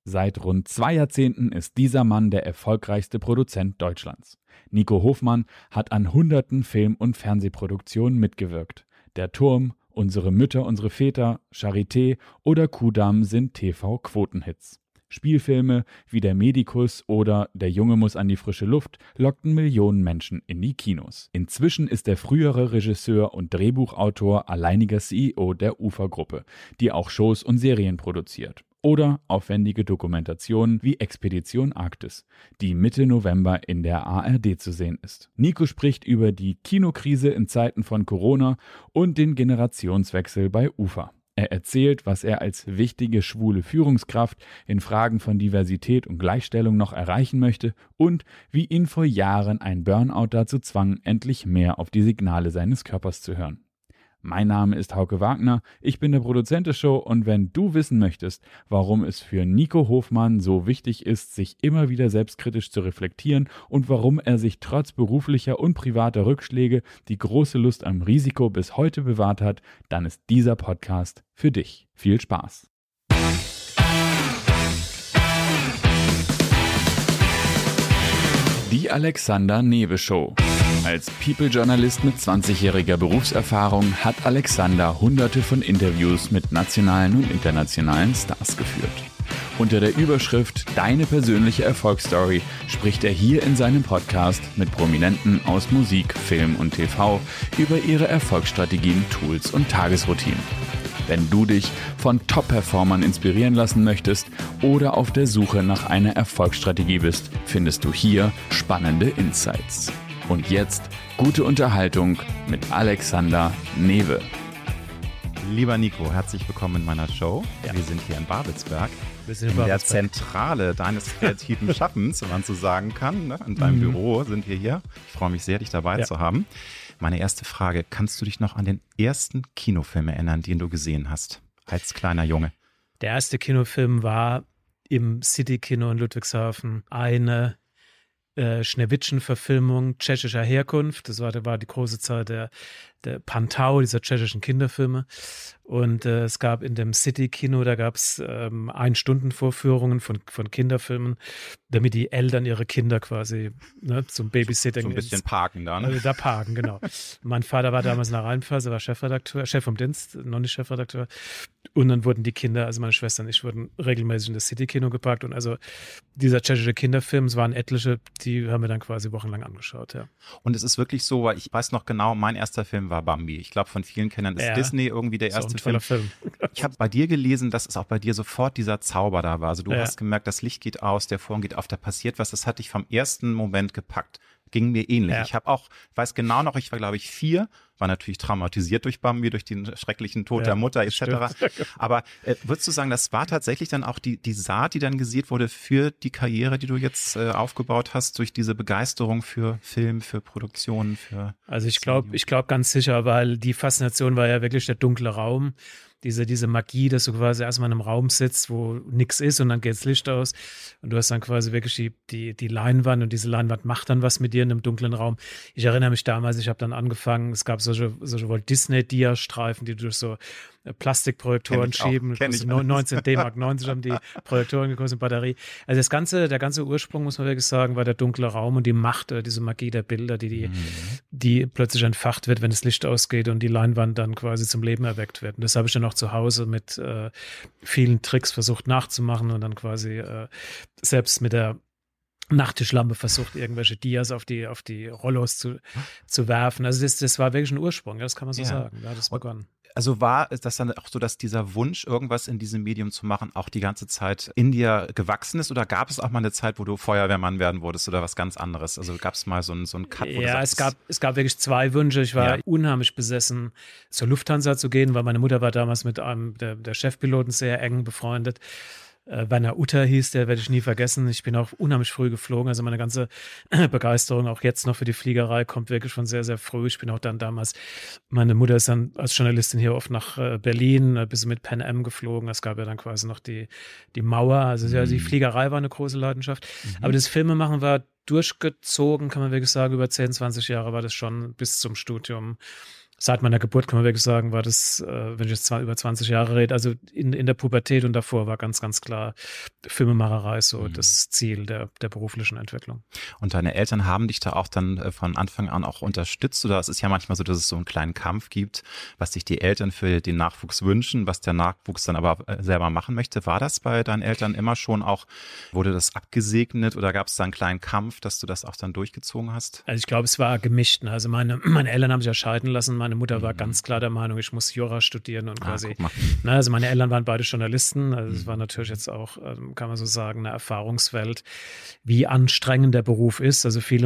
Seit rund 2 Jahrzehnten ist dieser Mann der erfolgreichste Produzent Deutschlands. Nico Hofmann hat an hunderten Film- und Fernsehproduktionen mitgewirkt. Der Turm, Unsere Mütter, unsere Väter, Charité oder Kuhdamm sind TV-Quotenhits. Spielfilme wie Der Medikus oder Der Junge muss an die frische Luft lockten Millionen Menschen in die Kinos. Inzwischen ist der frühere Regisseur und Drehbuchautor alleiniger CEO der UFA-Gruppe, die auch Shows und Serien produziert. Oder aufwendige Dokumentationen wie Expedition Arktis, die Mitte November in der ARD zu sehen ist. Nico spricht über die Kinokrise in Zeiten von Corona und den Generationswechsel bei UFA. Er erzählt, was er als wichtige schwule Führungskraft in Fragen von Diversität und Gleichstellung noch erreichen möchte und wie ihn vor Jahren ein Burnout dazu zwang, endlich mehr auf die Signale seines Körpers zu hören. Mein Name ist Hauke Wagner, ich bin der Produzent der Show und wenn du wissen möchtest, warum es für Nico Hofmann so wichtig ist, sich immer wieder selbstkritisch zu reflektieren und warum er sich trotz beruflicher und privater Rückschläge die große Lust am Risiko bis heute bewahrt hat, dann ist dieser Podcast für dich. Viel Spaß! Die Alexander Newe Show. Als People-Journalist mit 20-jähriger Berufserfahrung hat Alexander hunderte von Interviews mit nationalen und internationalen Stars geführt. Unter der Überschrift Deine persönliche Erfolgsstory spricht er hier in seinem Podcast mit Prominenten aus Musik, Film und TV über ihre Erfolgsstrategien, Tools und Tagesroutinen. Wenn du dich von Top-Performern inspirieren lassen möchtest oder auf der Suche nach einer Erfolgsstrategie bist, findest du hier spannende Insights. Und jetzt gute Unterhaltung mit Alexander Newe. Lieber Nico, herzlich willkommen in meiner Show. Ja. Wir sind hier in Babelsberg, in der Zentrale deines kreativen Schaffens, wenn man so sagen kann. Ne? In deinem Büro sind wir hier. Ich freue mich sehr, dich dabei zu haben. Meine erste Frage, kannst du dich noch an den ersten Kinofilm erinnern, den du gesehen hast, als kleiner Junge? Der erste Kinofilm war im City-Kino in Ludwigshafen eine Schneewittchen-Verfilmung tschechischer Herkunft. Das war die große Zeit der Pantau, dieser tschechischen Kinderfilme. Und es gab in dem City-Kino, da gab es 1-Stunden-Vorführungen von Kinderfilmen, damit die Eltern ihre Kinder quasi zum Babysitting. So ein bisschen parken da, ne? Da parken, genau. Mein Vater war damals in der Rheinpfalz, er war Chef vom Dienst, noch nicht Chefredakteur. Und dann wurden die Kinder, also meine Schwester und ich, wurden regelmäßig in das City-Kino gepackt. Und also dieser tschechische Kinderfilm, es waren etliche, die haben wir dann quasi wochenlang angeschaut, ja. Und es ist wirklich so, weil ich weiß noch genau, mein erster Film war Bambi. Ich glaube, von vielen Kindern ist Disney irgendwie der erste Film. Ich habe bei dir gelesen, dass es auch bei dir sofort dieser Zauber da war. Also du hast gemerkt, das Licht geht aus, der Vorhang geht auf, da passiert was. Das hat dich vom ersten Moment gepackt. Ging mir ähnlich. Ja. Ich weiß genau noch, ich war glaube ich 4, war natürlich traumatisiert durch Bambi, durch den schrecklichen Tod der Mutter etc. Aber würdest du sagen, das war tatsächlich dann auch die Saat, die dann gesät wurde für die Karriere, die du jetzt aufgebaut hast, durch diese Begeisterung für Film, für Produktionen, für... Also ich glaube ganz sicher, weil die Faszination war ja wirklich der dunkle Raum. Diese Magie, dass du quasi erstmal in einem Raum sitzt, wo nichts ist und dann geht das Licht aus und du hast dann quasi wirklich die Leinwand und diese Leinwand macht dann was mit dir in einem dunklen Raum. Ich erinnere mich damals, ich habe dann angefangen, es gab solche Walt Disney-Dia-Streifen, die durch so Plastikprojektoren schieben. 19 D-Mark 90 haben die Projektoren gekostet, Batterie. Also der ganze Ursprung, muss man wirklich sagen, war der dunkle Raum und die Macht, diese Magie der Bilder, die plötzlich entfacht wird, wenn das Licht ausgeht und die Leinwand dann quasi zum Leben erweckt wird. Und das habe ich dann auch zu Hause mit vielen Tricks versucht nachzumachen und dann quasi selbst mit der Nachttischlampe versucht, irgendwelche Dias auf die Rollos zu werfen. Also das war wirklich ein Ursprung, das kann man so sagen. Da hat es begonnen. Also war das dann auch so, dass dieser Wunsch, irgendwas in diesem Medium zu machen, auch die ganze Zeit in dir gewachsen ist? Oder gab es auch mal eine Zeit, wo du Feuerwehrmann werden wolltest oder was ganz anderes? Also gab es mal so einen Cut? Wo es gab wirklich 2 Wünsche. Ich war unheimlich besessen, zur Lufthansa zu gehen, weil meine Mutter war damals mit einem der Chefpiloten sehr eng befreundet. Werner Utter hieß, der werde ich nie vergessen. Ich bin auch unheimlich früh geflogen, also meine ganze Begeisterung auch jetzt noch für die Fliegerei kommt wirklich von sehr, sehr früh. Ich bin auch dann damals, meine Mutter ist dann als Journalistin hier oft nach Berlin, ein bisschen mit Pan Am geflogen. Es gab ja dann quasi noch die Mauer, also die Fliegerei war eine große Leidenschaft. Aber das Filmemachen war durchgezogen, kann man wirklich sagen, über 10, 20 Jahre war das schon bis zum Studium seit meiner Geburt, kann man wirklich sagen, war das, wenn ich jetzt über 20 Jahre rede, also in der Pubertät und davor war ganz, ganz klar Filmemacherei so das Ziel der beruflichen Entwicklung. Und deine Eltern haben dich da auch dann von Anfang an auch unterstützt? Oder es ist ja manchmal so, dass es so einen kleinen Kampf gibt, was sich die Eltern für den Nachwuchs wünschen, was der Nachwuchs dann aber selber machen möchte. War das bei deinen Eltern immer schon auch, wurde das abgesegnet oder gab es da einen kleinen Kampf, dass du das auch dann durchgezogen hast? Also ich glaube, es war gemischt. Also meine Eltern haben sich ja scheiden lassen. Meine Mutter war ganz klar der Meinung, ich muss Jura studieren und quasi, also meine Eltern waren beide Journalisten. Also es war natürlich jetzt auch, kann man so sagen, eine Erfahrungswelt, wie anstrengend der Beruf ist. Also viele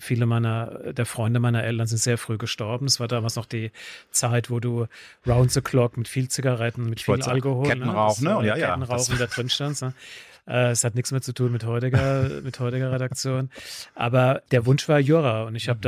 der Freunde meiner Eltern sind sehr früh gestorben. Es war damals noch die Zeit, wo du round the clock mit viel Zigaretten, mit viel Alkohol, Kettenrauch, ne? Ja, Kettenrauchen da drin stand. Ne? Es hat nichts mehr zu tun mit heutiger Redaktion. Aber der Wunsch war Jura. Und ich habe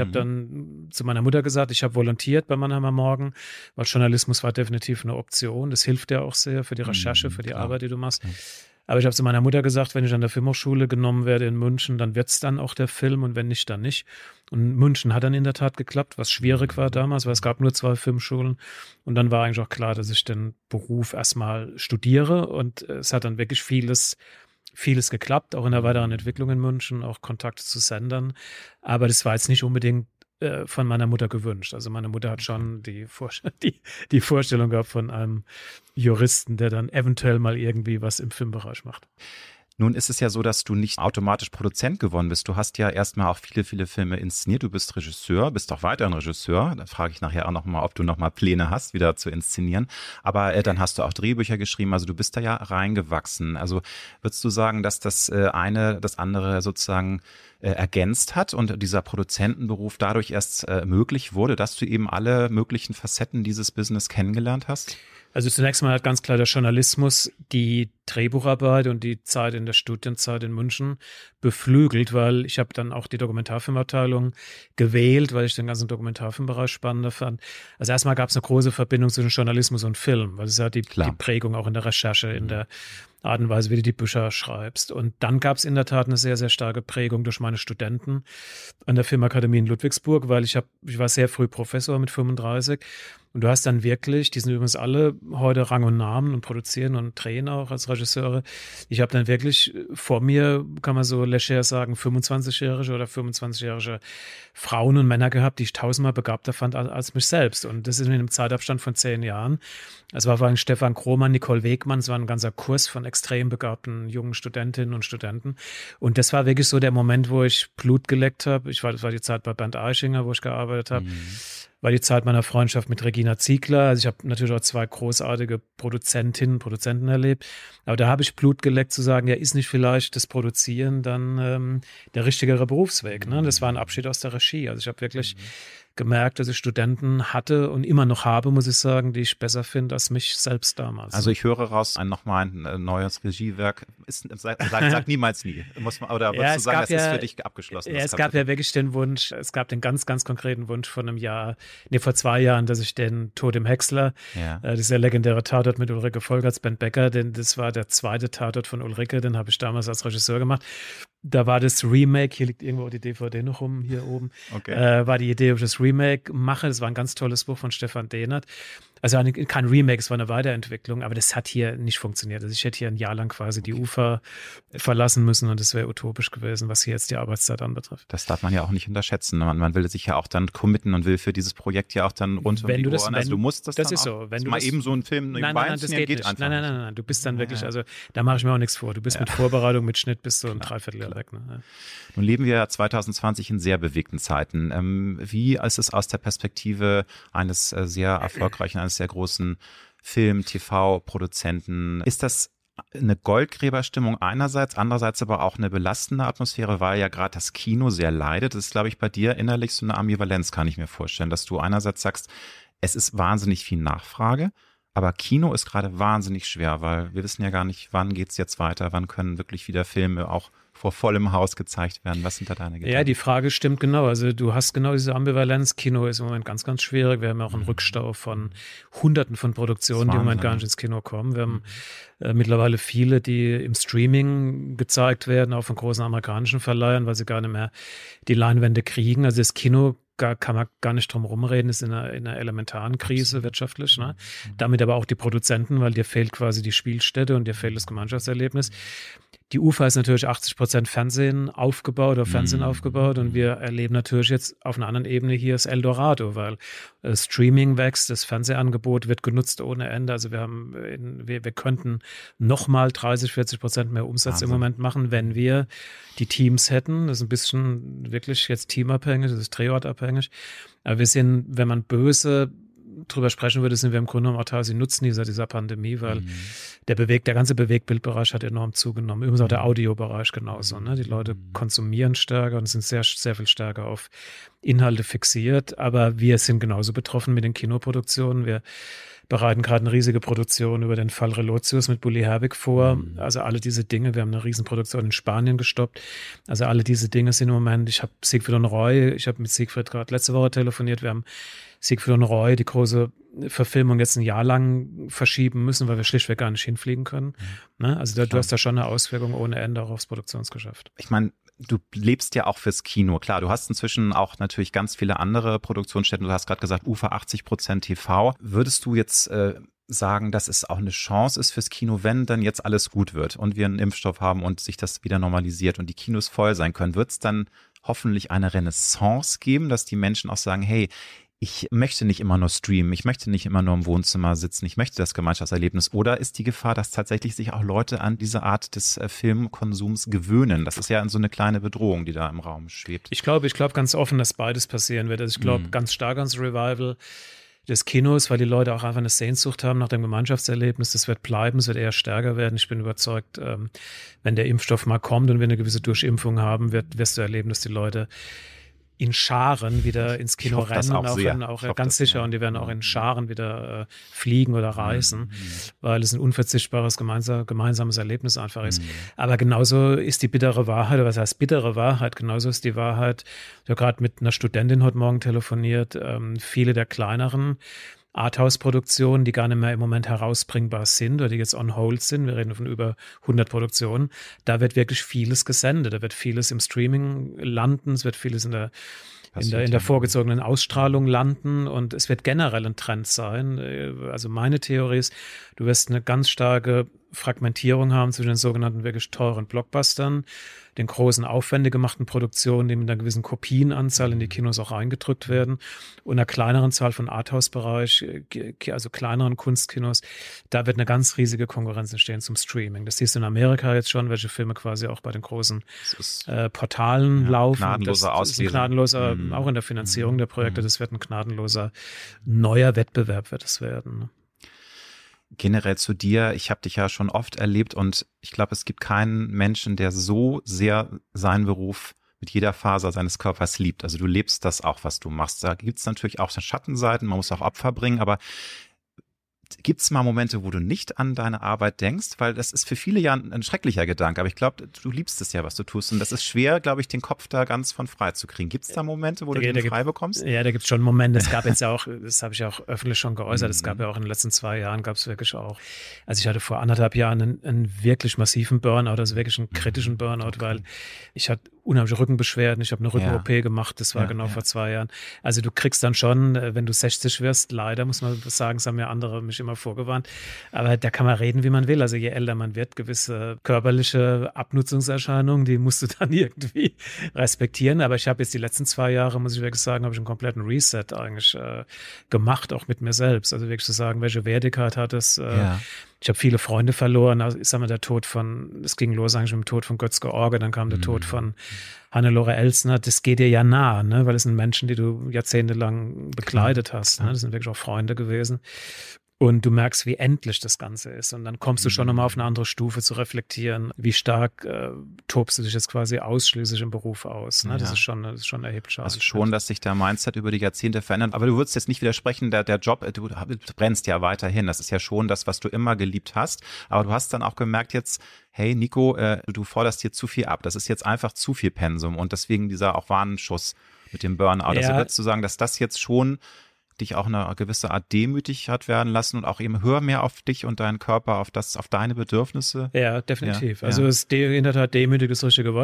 dann zu meiner Mutter gesagt, ich habe volontiert bei Mannheimer Morgen, weil Journalismus war definitiv eine Option. Das hilft ja auch sehr für die Recherche, für die Arbeit, die du machst. Aber ich habe zu meiner Mutter gesagt, wenn ich an der Filmhochschule genommen werde in München, dann wird es dann auch der Film und wenn nicht, dann nicht. Und München hat dann in der Tat geklappt, was schwierig war damals, weil es gab nur 2 Filmschulen. Und dann war eigentlich auch klar, dass ich den Beruf erstmal studiere und es hat dann wirklich vieles geklappt, auch in der weiteren Entwicklung in München, auch Kontakte zu Sendern. Aber das war jetzt nicht unbedingt von meiner Mutter gewünscht. Also meine Mutter hat schon die Vorstellung gehabt von einem Juristen, der dann eventuell mal irgendwie was im Filmbereich macht. Nun ist es ja so, dass du nicht automatisch Produzent geworden bist. Du hast ja erstmal auch viele, viele Filme inszeniert. Du bist Regisseur, bist auch weiterhin Regisseur. Da frage ich nachher auch nochmal, ob du nochmal Pläne hast, wieder zu inszenieren. Aber dann hast du auch Drehbücher geschrieben. Also du bist da ja reingewachsen. Also würdest du sagen, dass das eine das andere sozusagen ergänzt hat und dieser Produzentenberuf dadurch erst möglich wurde, dass du eben alle möglichen Facetten dieses Business kennengelernt hast? Also zunächst mal hat ganz klar der Journalismus die Drehbucharbeit und die Zeit in der Studienzeit in München beflügelt, weil ich habe dann auch die Dokumentarfilmabteilung gewählt, weil ich den ganzen Dokumentarfilmbereich spannender fand. Also erstmal gab es eine große Verbindung zwischen Journalismus und Film, weil es ja die Prägung auch in der Recherche, in der Art und Weise, wie du die Bücher schreibst. Und dann gab es in der Tat eine sehr, sehr starke Prägung durch meine Studenten an der Filmakademie in Ludwigsburg, weil ich war sehr früh Professor mit 35. Und du hast dann wirklich, die sind übrigens alle heute Rang und Namen und produzieren und drehen auch als Regisseure. Ich habe dann wirklich vor mir, kann man so leger sagen, 25-jährige oder 25-jährige Frauen und Männer gehabt, die ich tausendmal begabter fand als mich selbst. Und das ist in einem Zeitabstand von 10 Jahren. Es war vor allem Stefan Krohmann, Nicole Wegmann, es war ein ganzer Kurs von extrem begabten jungen Studentinnen und Studenten. Und das war wirklich so der Moment, wo ich Blut geleckt habe. Das war die Zeit bei Bernd Eichinger, wo ich gearbeitet habe. War die Zeit meiner Freundschaft mit Regina Ziegler. Also ich habe natürlich auch 2 großartige Produzenten erlebt. Aber da habe ich Blut geleckt zu sagen, ja, ist nicht vielleicht das Produzieren dann der richtigere Berufsweg. Ne? Das war ein Abschied aus der Regie. Also ich habe wirklich gemerkt, dass ich Studenten hatte und immer noch habe, muss ich sagen, die ich besser finde als mich selbst damals. Also ich höre raus, nochmal ein neues Regiewerk. Sag niemals nie. Würdest du sagen, das ist für dich abgeschlossen? Ja, es gab ja wirklich den Wunsch, es gab den ganz, ganz konkreten Wunsch vor 2 Jahren, dass ich den Tod im Häcksler, dieser legendäre Tatort mit Ulrike Volkerts, Ben Becker, das war der 2. Tatort von Ulrike, den habe ich damals als Regisseur gemacht. Da war das Remake, hier liegt irgendwo die DVD noch rum, hier oben, war die Idee, ob ich das Remake mache. Das war ein ganz tolles Buch von Stefan Dehnert. Also kein Remake, es war eine Weiterentwicklung, aber das hat hier nicht funktioniert. Also ich hätte hier ein Jahr lang quasi die Ufer verlassen müssen und das wäre utopisch gewesen, was hier jetzt die Arbeitszeit anbetrifft. Das darf man ja auch nicht unterschätzen. Man will sich ja auch dann committen und will für dieses Projekt ja auch dann rund um die Ohren. Also du musst das dann ist auch, so. Wenn du mal eben so einen Film nein, das geht einfach nicht. Nein, du bist dann wirklich, also da mache ich mir auch nichts vor. Du bist mit Vorbereitung, mit Schnitt bis so ein Dreivierteljahr weg. Ne? Ja. Nun leben wir 2020 in sehr bewegten Zeiten. Wie ist es aus der Perspektive eines sehr erfolgreichen, eines sehr großen Film-TV-Produzenten? Ist das eine Goldgräberstimmung einerseits, andererseits aber auch eine belastende Atmosphäre, weil ja gerade das Kino sehr leidet? Das ist, glaube ich, bei dir innerlich so eine Ambivalenz, kann ich mir vorstellen, dass du einerseits sagst, es ist wahnsinnig viel Nachfrage, aber Kino ist gerade wahnsinnig schwer, weil wir wissen ja gar nicht, wann geht's jetzt weiter, wann können wirklich wieder Filme auch vor vollem Haus gezeigt werden. Was sind da deine Gedanken? Ja, die Frage stimmt genau. Also du hast genau diese Ambivalenz. Kino ist im Moment ganz, ganz schwierig. Wir haben ja auch einen Rückstau von Hunderten von Produktionen, die im Moment gar nicht ins Kino kommen. Wir haben mittlerweile viele, die im Streaming gezeigt werden, auch von großen amerikanischen Verleihern, weil sie gar nicht mehr die Leinwände kriegen. Also das Kino kann man gar nicht drum rumreden, ist in einer elementaren Krise wirtschaftlich. Ne? Damit aber auch die Produzenten, weil dir fehlt quasi die Spielstätte und dir fehlt das Gemeinschaftserlebnis. Die UFA ist natürlich 80% Fernsehen aufgebaut und wir erleben natürlich jetzt auf einer anderen Ebene hier das Eldorado, weil Streaming wächst, das Fernsehangebot wird genutzt ohne Ende. Also wir könnten nochmal 30-40% mehr Umsatz im Moment machen, wenn wir die Teams hätten. Das ist ein bisschen wirklich jetzt teamabhängig, das ist drehortabhängig. Aber wir sind, wenn man böse drüber sprechen würde, sind wir im Grunde genommen auch teilweise Nutznießer dieser Pandemie, weil der ganze Bewegtbildbereich hat enorm zugenommen. Übrigens auch der Audiobereich genauso. Ne? Die Leute konsumieren stärker und sind sehr, sehr viel stärker auf Inhalte fixiert. Aber wir sind genauso betroffen mit den Kinoproduktionen. Wir bereiten gerade eine riesige Produktion über den Fall Relotius mit Bully Herbig vor. Also alle diese Dinge, wir haben eine Riesenproduktion in Spanien gestoppt. Also alle diese Dinge sind im Moment, ich habe mit Siegfried gerade letzte Woche telefoniert, wir haben Siegfried und Roy, die große Verfilmung jetzt ein Jahr lang verschieben müssen, weil wir schlichtweg gar nicht hinfliegen können. Ne? Also du hast da schon eine Auswirkung ohne Ende auch aufs Produktionsgeschäft. Ich meine, du lebst ja auch fürs Kino. Klar, du hast inzwischen auch natürlich ganz viele andere Produktionsstätten. Du hast gerade gesagt, UFA 80% TV. Würdest du jetzt sagen, dass es auch eine Chance ist fürs Kino, wenn dann jetzt alles gut wird und wir einen Impfstoff haben und sich das wieder normalisiert und die Kinos voll sein können? Wird es dann hoffentlich eine Renaissance geben, dass die Menschen auch sagen, hey, ich möchte nicht immer nur streamen, ich möchte nicht immer nur im Wohnzimmer sitzen, ich möchte das Gemeinschaftserlebnis. Oder ist die Gefahr, dass tatsächlich sich auch Leute an diese Art des Filmkonsums gewöhnen? Das ist ja so eine kleine Bedrohung, die da im Raum schwebt. Ich glaube ganz offen, dass beides passieren wird. Also ich glaube ganz stark ans Revival des Kinos, weil die Leute auch einfach eine Sehnsucht haben nach dem Gemeinschaftserlebnis. Das wird bleiben, es wird eher stärker werden. Ich bin überzeugt, wenn der Impfstoff mal kommt und wir eine gewisse Durchimpfung haben, wirst du erleben, dass die Leute in Scharen wieder ins Kino rennen, auch ganz sicher, ja. Und die werden auch in Scharen wieder fliegen oder reisen, weil es ein unverzichtbares gemeinsames Erlebnis einfach ist. Aber genauso ist die bittere Wahrheit, oder was heißt bittere Wahrheit, genauso ist die Wahrheit, ich habe gerade mit einer Studentin heute Morgen telefoniert, viele der kleineren Arthouse-Produktionen, die gar nicht mehr im Moment herausbringbar sind oder die jetzt on hold sind, wir reden von über 100 Produktionen, da wird wirklich vieles gesendet, da wird vieles im Streaming landen, es wird vieles in der vorgezogenen Ausstrahlung landen und es wird generell ein Trend sein. Also meine Theorie ist, du wirst eine ganz starke Fragmentierung haben zwischen den sogenannten wirklich teuren Blockbustern, den großen aufwendig gemachten Produktionen, die mit einer gewissen Kopienanzahl in die Kinos auch reingedrückt werden und einer kleineren Zahl von Arthouse-Bereich, also kleineren Kunstkinos. Da wird eine ganz riesige Konkurrenz entstehen zum Streaming. Das siehst du in Amerika jetzt schon, welche Filme quasi auch bei den großen Portalen laufen. Gnadenloser Auslesen. Gnadenloser, auch in der Finanzierung der Projekte, das wird ein gnadenloser neuer Wettbewerb wird es werden. Ne? Generell zu dir, ich habe dich ja schon oft erlebt und ich glaube, es gibt keinen Menschen, der so sehr seinen Beruf mit jeder Faser seines Körpers liebt. Also du lebst das auch, was du machst. Da gibt es natürlich auch Schattenseiten, man muss auch Opfer bringen, aber gibt es mal Momente, wo du nicht an deine Arbeit denkst? Weil das ist für viele ja ein schrecklicher Gedanke, aber ich glaube, du liebst es ja, was du tust und das ist schwer, glaube ich, den Kopf da ganz von frei zu kriegen. Gibt es da Momente, wo du den frei bekommst? Ja, da gibt es schon Momente. Es gab jetzt ja auch, das habe ich auch öffentlich schon geäußert, es gab ja auch in den letzten 2 Jahren, gab es wirklich auch, also ich hatte vor 1,5 Jahren einen wirklich massiven Burnout, also wirklich einen kritischen Burnout, weil ich hatte unheimliche Rückenbeschwerden, ich habe eine Rücken-OP gemacht, das war vor 2 Jahren. Also du kriegst dann schon, wenn du 60 wirst, leider muss man sagen, das haben ja andere mich immer vorgewarnt, aber da kann man reden, wie man will. Also je älter man wird, gewisse körperliche Abnutzungserscheinungen, die musst du dann irgendwie respektieren. Aber ich habe jetzt die letzten 2 Jahre, muss ich wirklich sagen, habe ich einen kompletten Reset eigentlich gemacht, auch mit mir selbst. Also wirklich zu sagen, welche Wertigkeit hat es. Ich habe viele Freunde verloren. Also ich sag mal, es ging los eigentlich mit dem Tod von Götz-George, dann kam der Tod von Hannelore Elsner. Das geht dir ja nah, ne? Weil es sind Menschen, die du jahrzehntelang begleitet hast. Ne? Das sind wirklich auch Freunde gewesen. Und du merkst, wie endlich das Ganze ist. Und dann kommst du schon nochmal auf eine andere Stufe zu reflektieren. Wie stark tobst du dich jetzt quasi ausschließlich im Beruf aus. Ne? Das ist schon erheblich. Also schon, dass sich der Mindset über die Jahrzehnte verändert. Aber du würdest jetzt nicht widersprechen, der Job, du brennst ja weiterhin. Das ist ja schon das, was du immer geliebt hast. Aber du hast dann auch gemerkt jetzt, hey Nico, du forderst hier zu viel ab. Das ist jetzt einfach zu viel Pensum. Und deswegen dieser auch Warnschuss mit dem Burnout. Also würdest du sagen, dass das jetzt schon dich auch eine gewisse Art demütig hat werden lassen und auch eben hör mehr auf dich und deinen Körper, auf deine Bedürfnisse? Ja, definitiv. Also in der Tat demütig ist das richtige Wort. Es hat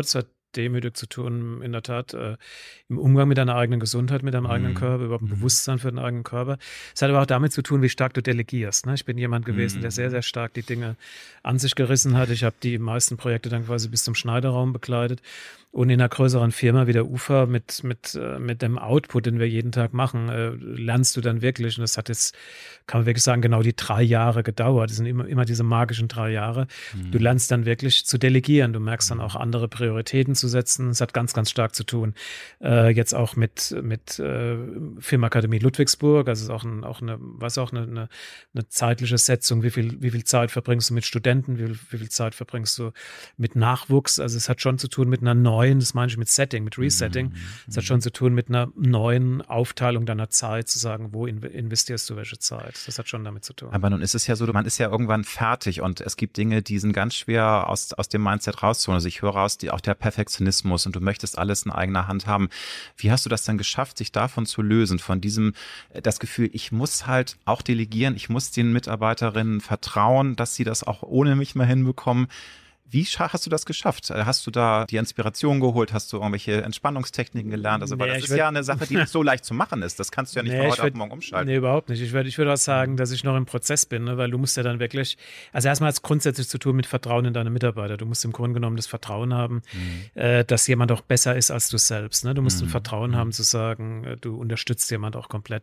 demütig zu tun, in der Tat, im Umgang mit deiner eigenen Gesundheit, mit deinem eigenen Körper, überhaupt ein Bewusstsein für den eigenen Körper. Es hat aber auch damit zu tun, wie stark du delegierst. Ne? Ich bin jemand gewesen, der sehr, sehr stark die Dinge an sich gerissen hat. Ich habe die meisten Projekte dann quasi bis zum Schneiderraum begleitet. Und in einer größeren Firma wie der UFA mit dem Output, den wir jeden Tag machen, lernst du dann wirklich, und das hat jetzt, kann man wirklich sagen, genau die 3 Jahre gedauert. Das sind immer diese magischen 3 Jahre. Du lernst dann wirklich zu delegieren. Du merkst dann auch andere Prioritäten zu setzen. Es hat ganz, ganz stark zu tun. Jetzt auch mit Filmakademie Ludwigsburg. Also es ist auch eine zeitliche Setzung. Wie viel Zeit verbringst du mit Studenten? Wie viel Zeit verbringst du mit Nachwuchs? Also es hat schon zu tun mit einer neuen, das meine ich mit Setting, mit Resetting. Es hat schon zu tun mit einer neuen Aufteilung deiner Zeit, zu sagen, wo investierst du welche Zeit. Das hat schon damit zu tun. Aber nun ist es ja so, man ist ja irgendwann fertig und es gibt Dinge, die sind ganz schwer aus dem Mindset rauszuholen. Also ich höre raus, auch der Perfektionismus und du möchtest alles in eigener Hand haben. Wie hast du das dann geschafft, sich davon zu lösen, von diesem, das Gefühl, ich muss halt auch delegieren, ich muss den Mitarbeiterinnen vertrauen, dass sie das auch ohne mich mal hinbekommen. Wie hast du das geschafft? Hast du da die Inspiration geholt? Hast du irgendwelche Entspannungstechniken gelernt? Also, weil das ist ja eine Sache, die nicht so leicht zu machen ist. Das kannst du ja nicht von heute auf morgen umschalten. Nee, überhaupt nicht. Ich würde auch sagen, dass ich noch im Prozess bin, ne? Weil du musst ja dann wirklich, also erstmal hat es grundsätzlich zu tun mit Vertrauen in deine Mitarbeiter. Du musst im Grunde genommen das Vertrauen haben, dass jemand auch besser ist als du selbst. Ne? Du musst ein Vertrauen haben zu sagen, du unterstützt jemand auch komplett.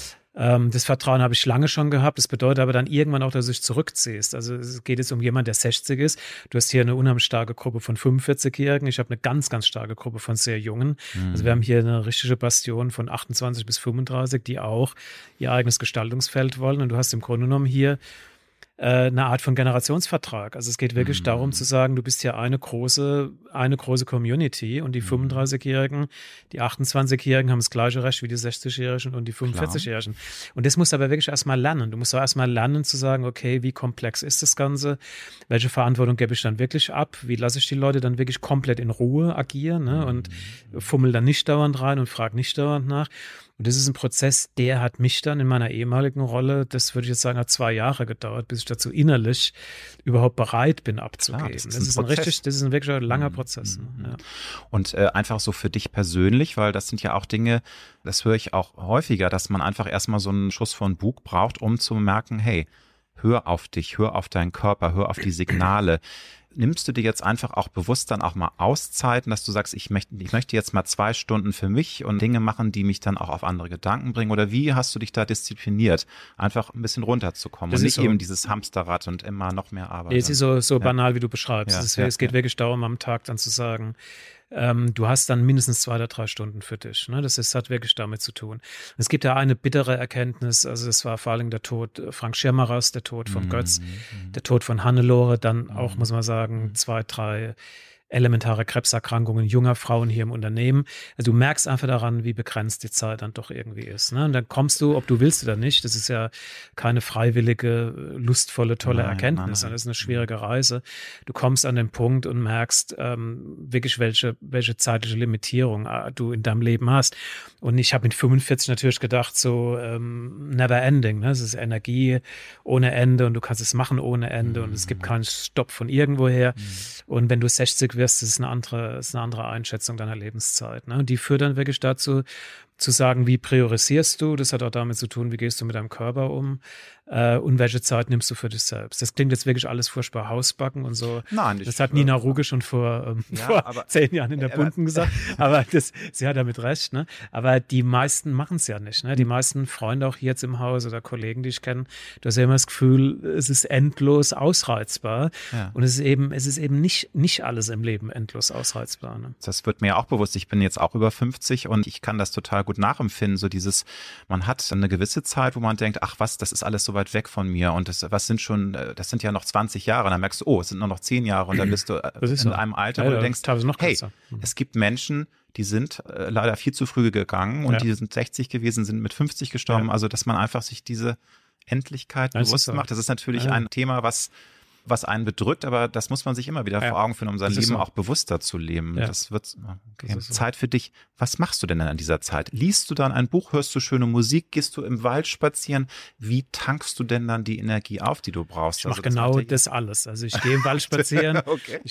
Das Vertrauen habe ich lange schon gehabt. Das bedeutet aber dann irgendwann auch, dass du dich zurückziehst. Also es geht jetzt um jemanden, der 60 ist. Du hast hier eine unheimlich starke Gruppe von 45-Jährigen. Ich habe eine ganz, ganz starke Gruppe von sehr Jungen. Also wir haben hier eine richtige Bastion von 28 bis 35, die auch ihr eigenes Gestaltungsfeld wollen. Und du hast im Grunde genommen hier eine Art von Generationsvertrag. Also es geht wirklich darum zu sagen, du bist hier eine große Community und die 35-Jährigen, die 28-Jährigen haben das gleiche Recht wie die 60-Jährigen und die 45-Jährigen. Und das musst du aber wirklich erstmal lernen. Du musst auch erstmal lernen zu sagen, okay, wie komplex ist das Ganze? Welche Verantwortung gebe ich dann wirklich ab? Wie lasse ich die Leute dann wirklich komplett in Ruhe agieren, ne? Und fummel dann nicht dauernd rein und frage nicht dauernd nach. Und das ist ein Prozess, der hat mich dann in meiner ehemaligen Rolle, das würde ich jetzt sagen, hat 2 Jahre gedauert, bis ich dazu innerlich überhaupt bereit bin abzugeben. Das ist ein wirklich langer Prozess. Ne? Ja. Und einfach so für dich persönlich, weil das sind ja auch Dinge, das höre ich auch häufiger, dass man einfach erstmal so einen Schuss von Bug braucht, um zu merken, hey, hör auf dich, hör auf deinen Körper, hör auf die Signale. Nimmst du dir jetzt einfach auch bewusst dann auch mal Auszeiten, dass du sagst, ich möchte jetzt mal 2 Stunden für mich und Dinge machen, die mich dann auch auf andere Gedanken bringen? Oder wie hast du dich da diszipliniert, einfach ein bisschen runterzukommen und nicht so eben dieses Hamsterrad und immer noch mehr Arbeit? Es ist so banal, wie du beschreibst. Es geht wirklich darum, am Tag dann zu sagen, du hast dann mindestens 2 oder 3 Stunden für dich. Ne? Das hat wirklich damit zu tun. Es gibt ja eine bittere Erkenntnis, also es war vor allem der Tod Frank Schirmerers, der Tod von Götz, der Tod von Hannelore, dann auch, muss man sagen, 2, 3 elementare Krebserkrankungen junger Frauen hier im Unternehmen. Also du merkst einfach daran, wie begrenzt die Zeit dann doch irgendwie ist. Ne? Und dann kommst du, ob du willst oder nicht, das ist ja keine freiwillige, lustvolle, tolle Erkenntnis. Nein. Das ist eine schwierige Reise. Du kommst an den Punkt und merkst wirklich, welche zeitliche Limitierung du in deinem Leben hast. Und ich habe mit 45 natürlich gedacht, so never ending. Ne? Es ist Energie ohne Ende und du kannst es machen ohne Ende und es gibt keinen Stopp von irgendwoher. Und wenn du 60 wirst, das ist eine andere Einschätzung deiner Lebenszeit. Ne? Und die führt dann wirklich dazu, zu sagen, wie priorisierst du? Das hat auch damit zu tun, wie gehst du mit deinem Körper um und welche Zeit nimmst du für dich selbst. Das klingt jetzt wirklich alles furchtbar hausbacken und so. Nein, das hat Nina Ruge schon vor 10 Jahren in der Bunten gesagt. Aber sie hat damit recht. Ne? Aber die meisten machen es ja nicht. Ne? Die meisten Freunde auch hier jetzt im Haus oder Kollegen, die ich kenne, du hast ja immer das Gefühl, es ist endlos ausreizbar. Ja. Und es ist eben nicht alles im Leben endlos ausreizbar. Ne? Das wird mir auch bewusst. Ich bin jetzt auch über 50 und ich kann das total gut nachempfinden. So man hat eine gewisse Zeit, wo man denkt, ach was, das ist alles so weit weg von mir und das sind ja noch 20 Jahre. Und dann merkst du, oh, es sind nur noch 10 Jahre und dann bist du in einem Alter, wo du denkst, hey, es gibt Menschen, die sind leider viel zu früh gegangen und die sind 60 gewesen, sind mit 50 gestorben. Also, dass man einfach sich diese Endlichkeit bewusst macht. Das ist natürlich ein Thema, was was einen bedrückt, aber das muss man sich immer wieder vor Augen führen, um sein Leben auch bewusster zu leben. Ja. Das wird das so. Zeit für dich. Was machst du denn an dieser Zeit? Liest du dann ein Buch, hörst du schöne Musik, gehst du im Wald spazieren? Wie tankst du denn dann die Energie auf, die du brauchst? Ich mache genau das alles. Also ich gehe im Wald spazieren,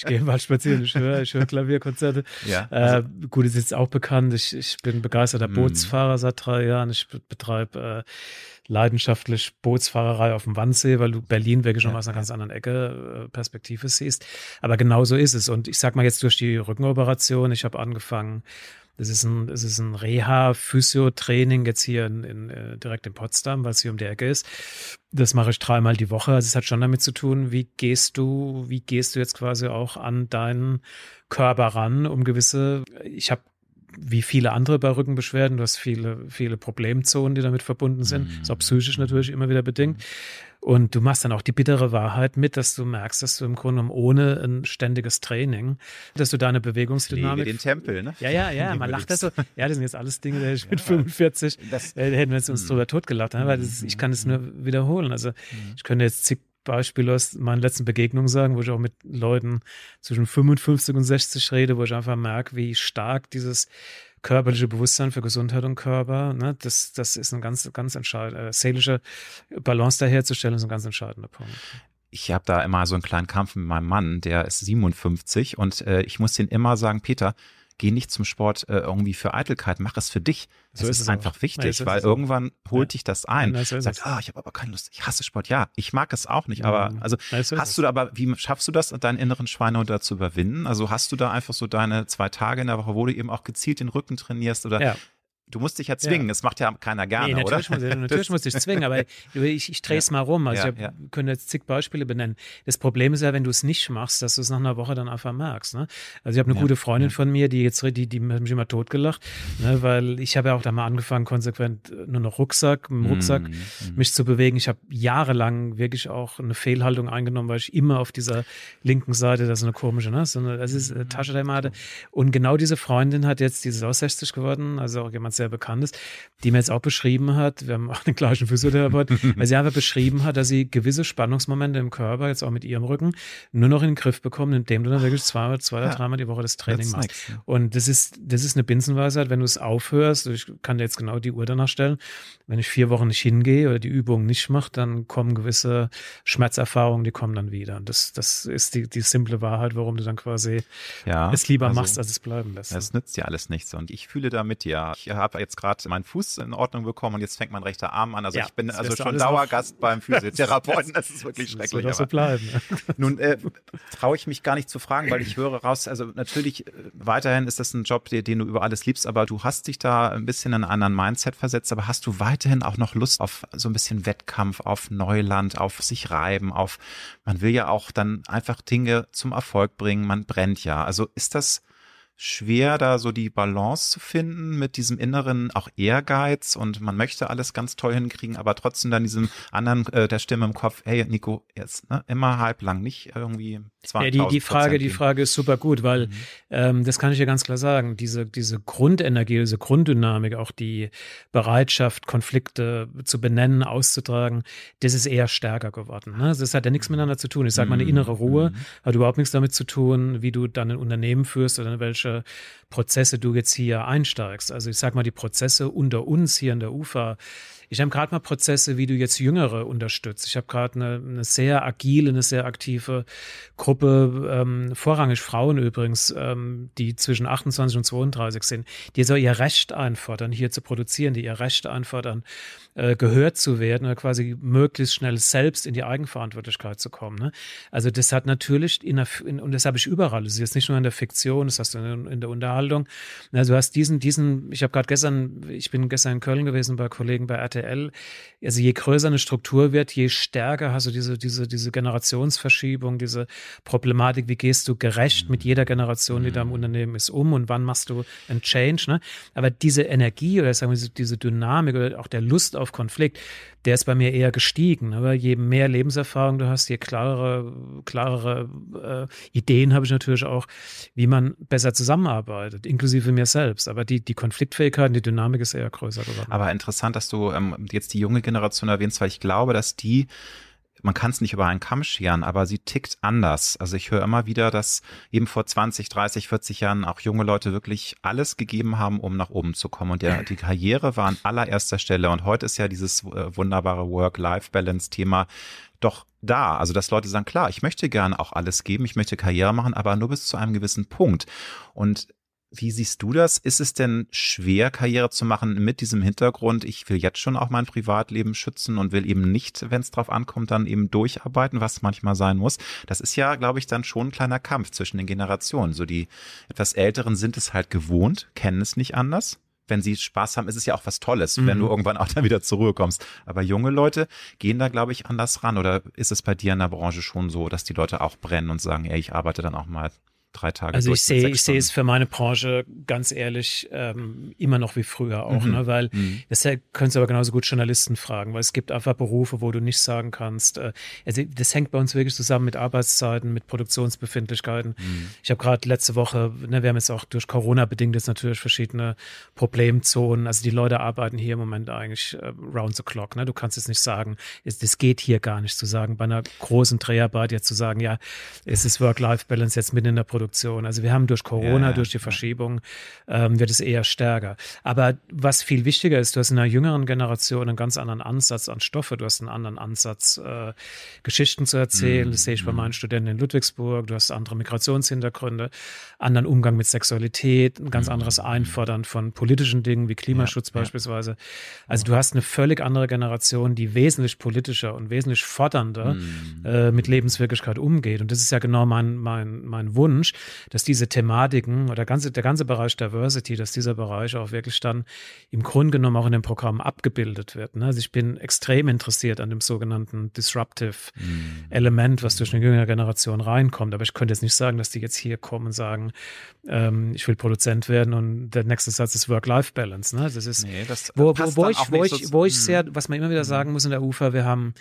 ich höre Klavierkonzerte. Ja, gut, ist jetzt auch bekannt, ich bin begeisterter Bootsfahrer seit 3 Jahren. Ich betreibe leidenschaftlich Bootsfahrerei auf dem Wannsee, weil du Berlin wirklich schon aus einer ganz anderen Ecke Perspektive siehst. Aber genau so ist es. Und ich sag mal jetzt durch die Rückenoperation, ich habe angefangen, es ist ein Reha-Physio-Training jetzt hier direkt in Potsdam, weil es hier um die Ecke ist. Das mache ich 3-mal die Woche. Also es hat schon damit zu tun, wie gehst du jetzt quasi auch an deinen Körper ran, ich habe wie viele andere bei Rückenbeschwerden, du hast viele Problemzonen, die damit verbunden sind. Ist auch psychisch natürlich immer wieder bedingt. Und du machst dann auch die bittere Wahrheit mit, dass du merkst, dass du im Grunde genommen ohne ein ständiges Training, dass du deine Bewegungsdynamik... Pflege den Tempel, ne? Ja, man lacht das so. Ja, das sind jetzt alles Dinge, die ich mit 45, hätten wir jetzt uns drüber totgelacht, weil ich kann es nur wiederholen. Also ich könnte jetzt zig Beispiele aus meinen letzten Begegnungen sagen, wo ich auch mit Leuten zwischen 55 und 60 rede, wo ich einfach merke, wie stark dieses körperliche Bewusstsein für Gesundheit und Körper, ne, das ist ein ganz entscheidender, seelische Balance daherzustellen, ist ein ganz entscheidender Punkt. Ich habe da immer so einen kleinen Kampf mit meinem Mann, der ist 57 und ich muss den immer sagen, Peter, geh nicht zum Sport irgendwie für Eitelkeit, mach es für dich. Das ist einfach auch wichtig, weil irgendwann holt dich das ein. Ja, so sagt, ich habe aber keine Lust, ich hasse Sport. Ja, ich mag es auch nicht, aber wie schaffst du das, deinen inneren Schweinehund zu überwinden? Also hast du da einfach so deine 2 Tage in der Woche, wo du eben auch gezielt den Rücken trainierst oder du musst dich ja zwingen, das macht ja keiner gerne, oder? Natürlich muss ich zwingen, aber ich drehe es mal rum. Also ich könnte jetzt zig Beispiele benennen. Das Problem ist ja, wenn du es nicht machst, dass du es nach einer Woche dann einfach merkst. Ne? Also ich habe eine gute Freundin von mir, die hat mich immer totgelacht, ne? Weil ich habe ja auch da mal angefangen, konsequent nur noch mit dem Rucksack mich zu bewegen. Ich habe jahrelang wirklich auch eine Fehlhaltung eingenommen, weil ich immer auf dieser linken Seite, das ist eine komische, ne? Das ist eine Tasche, die man hatte. Und genau diese Freundin hat jetzt, die ist auch 60 geworden, also auch jemand sehr bekannt ist, die mir jetzt auch beschrieben hat, wir haben auch den gleichen Physiotherapeut, weil sie einfach beschrieben hat, dass sie gewisse Spannungsmomente im Körper, jetzt auch mit ihrem Rücken, nur noch in den Griff bekommen, indem du dann wirklich 2 oder 3-mal die Woche das Training machst. Nice. Und das ist eine Binsenweisheit, wenn du es aufhörst, ich kann dir jetzt genau die Uhr danach stellen, wenn ich 4 Wochen nicht hingehe oder die Übung nicht mache, dann kommen gewisse Schmerzerfahrungen, die kommen dann wieder. Und das ist die simple Wahrheit, warum du dann quasi es lieber machst, als es bleiben lässt. Das nützt ja alles nichts und ich fühle da mit dir. Ich habe jetzt gerade meinen Fuß in Ordnung bekommen und jetzt fängt mein rechter Arm an. Also ich bin also schon Dauergast beim Physiotherapeuten. Das ist wirklich schrecklich. Das soll so bleiben. Nun traue ich mich gar nicht zu fragen, weil ich höre raus, also natürlich weiterhin ist das ein Job, den du über alles liebst, aber du hast dich da ein bisschen in einen anderen Mindset versetzt, aber hast du weiterhin auch noch Lust auf so ein bisschen Wettkampf, auf Neuland, auf sich reiben, man will ja auch dann einfach Dinge zum Erfolg bringen, man brennt ja. Also ist das schwer, da so die Balance zu finden mit diesem inneren auch Ehrgeiz und man möchte alles ganz toll hinkriegen, aber trotzdem dann diesem anderen der Stimme im Kopf, hey Nico, jetzt immer halblang, nicht irgendwie 20%. Die Frage ist super gut, weil das kann ich ja ganz klar sagen, diese Grundenergie, diese Grunddynamik, auch die Bereitschaft, Konflikte zu benennen, auszutragen, das ist eher stärker geworden. Ne? Das hat ja nichts miteinander zu tun. Ich sage mal, eine innere Ruhe hat überhaupt nichts damit zu tun, wie du dann ein Unternehmen führst oder in welche Prozesse du jetzt hier einsteigst. Also ich sag mal, die Prozesse unter uns hier in der UFA. Ich habe gerade mal Prozesse, wie du jetzt Jüngere unterstützt. Ich habe gerade eine sehr agile, eine sehr aktive Gruppe, vorrangig Frauen übrigens, die zwischen 28 und 32 sind, die so ihr Recht einfordern, hier zu produzieren, die ihr Recht einfordern, gehört zu werden oder quasi möglichst schnell selbst in die Eigenverantwortlichkeit zu kommen. Ne? Also das hat natürlich, und das habe ich überall, das ist jetzt nicht nur in der Fiktion, das hast du in der Unterhaltung. Also du hast ich bin gestern in Köln gewesen bei Kollegen bei RTL, also je größer eine Struktur wird, je stärker hast du diese Generationsverschiebung, diese Problematik, wie gehst du gerecht mit jeder Generation, die da im Unternehmen ist, und wann machst du einen Change, ne? Aber diese Energie oder sagen wir diese Dynamik oder auch der Lust auf Konflikt, der ist bei mir eher gestiegen. Aber je mehr Lebenserfahrung du hast, je klarere Ideen habe ich natürlich auch, wie man besser zusammenarbeitet, inklusive mir selbst. Aber die Konfliktfähigkeit und die Dynamik ist eher größer geworden. Aber interessant, dass du jetzt die junge Generation erwähnst, weil ich glaube, dass die man kann es nicht über einen Kamm scheren, aber sie tickt anders. Also ich höre immer wieder, dass eben vor 20, 30, 40 Jahren auch junge Leute wirklich alles gegeben haben, um nach oben zu kommen. Und die Karriere war an allererster Stelle. Und heute ist ja dieses wunderbare Work-Life-Balance-Thema doch da. Also dass Leute sagen, klar, ich möchte gerne auch alles geben, ich möchte Karriere machen, aber nur bis zu einem gewissen Punkt. Und wie siehst du das? Ist es denn schwer, Karriere zu machen mit diesem Hintergrund? Ich will jetzt schon auch mein Privatleben schützen und will eben nicht, wenn es drauf ankommt, dann eben durcharbeiten, was manchmal sein muss. Das ist ja, glaube ich, dann schon ein kleiner Kampf zwischen den Generationen. So die etwas Älteren sind es halt gewohnt, kennen es nicht anders. Wenn sie Spaß haben, ist es ja auch was Tolles, wenn du irgendwann auch dann wieder zur Ruhe kommst. Aber junge Leute gehen da, glaube ich, anders ran. Oder ist es bei dir in der Branche schon so, dass die Leute auch brennen und sagen, ey, ich arbeite dann auch mal 3 Tage also durch? Ich sehe es für meine Branche ganz ehrlich immer noch wie früher auch, ne? Weil das können Sie aber genauso gut Journalisten fragen, weil es gibt einfach Berufe, wo du nicht sagen kannst, also das hängt bei uns wirklich zusammen mit Arbeitszeiten, mit Produktionsbefindlichkeiten. Ich habe gerade letzte Woche, ne, wir haben jetzt auch durch Corona bedingt jetzt natürlich verschiedene Problemzonen, also die Leute arbeiten hier im Moment eigentlich round the clock, ne? Du kannst jetzt nicht sagen, das geht hier gar nicht zu sagen, bei einer großen Dreharbeit jetzt zu sagen, ja, es ist Work-Life-Balance jetzt mitten in der Produktion. Also wir haben durch Corona, durch die Verschiebung, wird es eher stärker. Aber was viel wichtiger ist, du hast in einer jüngeren Generation einen ganz anderen Ansatz an Stoffe, du hast einen anderen Ansatz, Geschichten zu erzählen. Das sehe ich bei meinen Studenten in Ludwigsburg. Du hast andere Migrationshintergründe, anderen Umgang mit Sexualität, ein ganz anderes Einfordern von politischen Dingen wie Klimaschutz beispielsweise. Also du hast eine völlig andere Generation, die wesentlich politischer und wesentlich fordernder mit Lebenswirklichkeit umgeht. Und das ist ja genau mein Wunsch, dass diese Thematiken oder der ganze Bereich Diversity, dass dieser Bereich auch wirklich dann im Grunde genommen auch in dem Programm abgebildet wird. Ne? Also ich bin extrem interessiert an dem sogenannten Disruptive Element, was durch eine jüngere Generation reinkommt. Aber ich könnte jetzt nicht sagen, dass die jetzt hier kommen und sagen, ich will Produzent werden und der nächste Satz ist Work-Life-Balance. Ne? Das ist, wo ich sehr, was man immer wieder sagen muss in der UFA, wir haben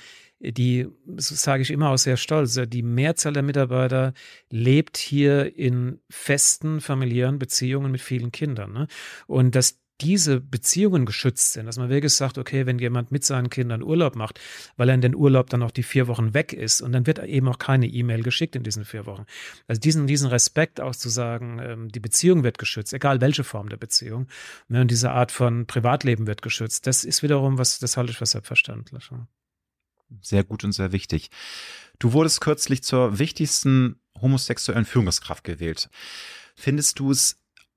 das sage ich immer auch sehr stolz, die Mehrzahl der Mitarbeiter lebt hier in festen familiären Beziehungen mit vielen Kindern. Ne? Und dass diese Beziehungen geschützt sind, dass man wirklich sagt, okay, wenn jemand mit seinen Kindern Urlaub macht, weil er in den Urlaub dann auch die 4 Wochen weg ist und dann wird eben auch keine E-Mail geschickt in diesen 4 Wochen. Also diesen Respekt auch zu sagen, die Beziehung wird geschützt, egal welche Form der Beziehung, ne, und diese Art von Privatleben wird geschützt, das ist wiederum das halte ich für selbstverständlich. Ja. Sehr gut und sehr wichtig. Du wurdest kürzlich zur wichtigsten homosexuellen Führungskraft gewählt. Findest du es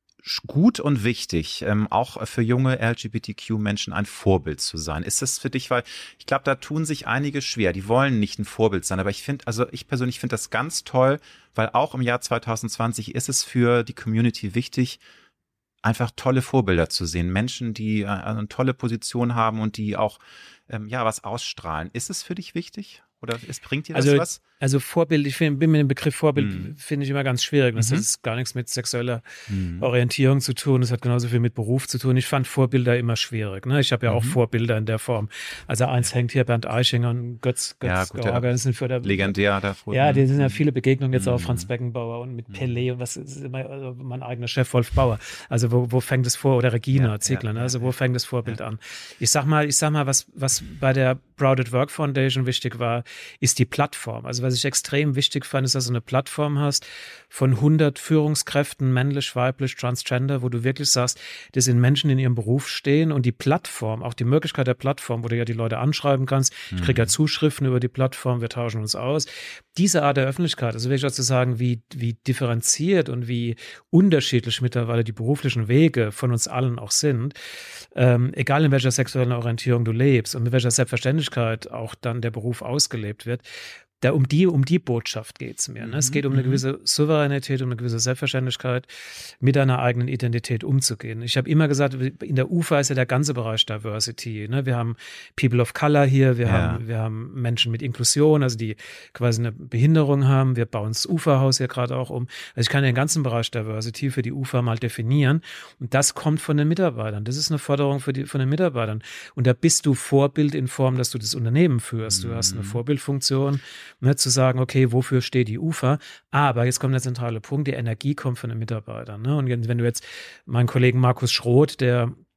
gut und wichtig, auch für junge LGBTQ-Menschen ein Vorbild zu sein? Ist das für dich, weil ich glaube, da tun sich einige schwer, die wollen nicht ein Vorbild sein, aber ich persönlich finde das ganz toll, weil auch im Jahr 2020 ist es für die Community wichtig, einfach tolle Vorbilder zu sehen, Menschen, die eine tolle Position haben und die auch was ausstrahlen. Ist es für dich wichtig? Oder bringt dir das was? Also Vorbild, bin mit dem Begriff Vorbild, finde ich immer ganz schwierig. Das hat gar nichts mit sexueller Orientierung zu tun. Das hat genauso viel mit Beruf zu tun. Ich fand Vorbilder immer schwierig. Ne? Ich habe ja auch Vorbilder in der Form. Also eins hängt hier, Bernd Eichinger und Götz George. Legendär davor. Ja, die sind ja viele Begegnungen jetzt auch Franz Beckenbauer und mit Pelé und was ist immer, also mein eigener Chef Wolf Bauer. Also wo fängt es vor? Oder Regina Ziegler. Ne? Also wo fängt das Vorbild an? Ich sag mal, was bei der Proud at Work Foundation wichtig war, ist die Plattform. Also was ich extrem wichtig fand, ist, dass du eine Plattform hast von 100 Führungskräften, männlich, weiblich, transgender, wo du wirklich sagst, das sind Menschen, die in ihrem Beruf stehen und die Plattform, auch die Möglichkeit der Plattform, wo du ja die Leute anschreiben kannst, ich kriege ja Zuschriften über die Plattform, wir tauschen uns aus. Diese Art der Öffentlichkeit, also wirklich auch zu sagen, wie differenziert und wie unterschiedlich mittlerweile die beruflichen Wege von uns allen auch sind, egal in welcher sexuellen Orientierung du lebst und mit welcher Selbstverständlichkeit auch dann der Beruf ausgelebt wird, um die Botschaft geht es mir. Ne? Es geht um eine gewisse Souveränität, um eine gewisse Selbstverständlichkeit, mit einer eigenen Identität umzugehen. Ich habe immer gesagt, in der UFA ist ja der ganze Bereich Diversity. Ne? Wir haben People of Color hier, wir haben Menschen mit Inklusion, also die quasi eine Behinderung haben. Wir bauen das UFA-Haus hier gerade auch um. Also ich kann den ganzen Bereich Diversity für die UFA mal definieren. Und das kommt von den Mitarbeitern. Das ist eine Forderung von den Mitarbeitern. Und da bist du Vorbild in Form, dass du das Unternehmen führst. Du hast eine Vorbildfunktion, ne, zu sagen, okay, wofür steht die UFA? Aber jetzt kommt der zentrale Punkt, die Energie kommt von den Mitarbeitern. Ne? Und wenn du jetzt meinen Kollegen Markus Schroth, der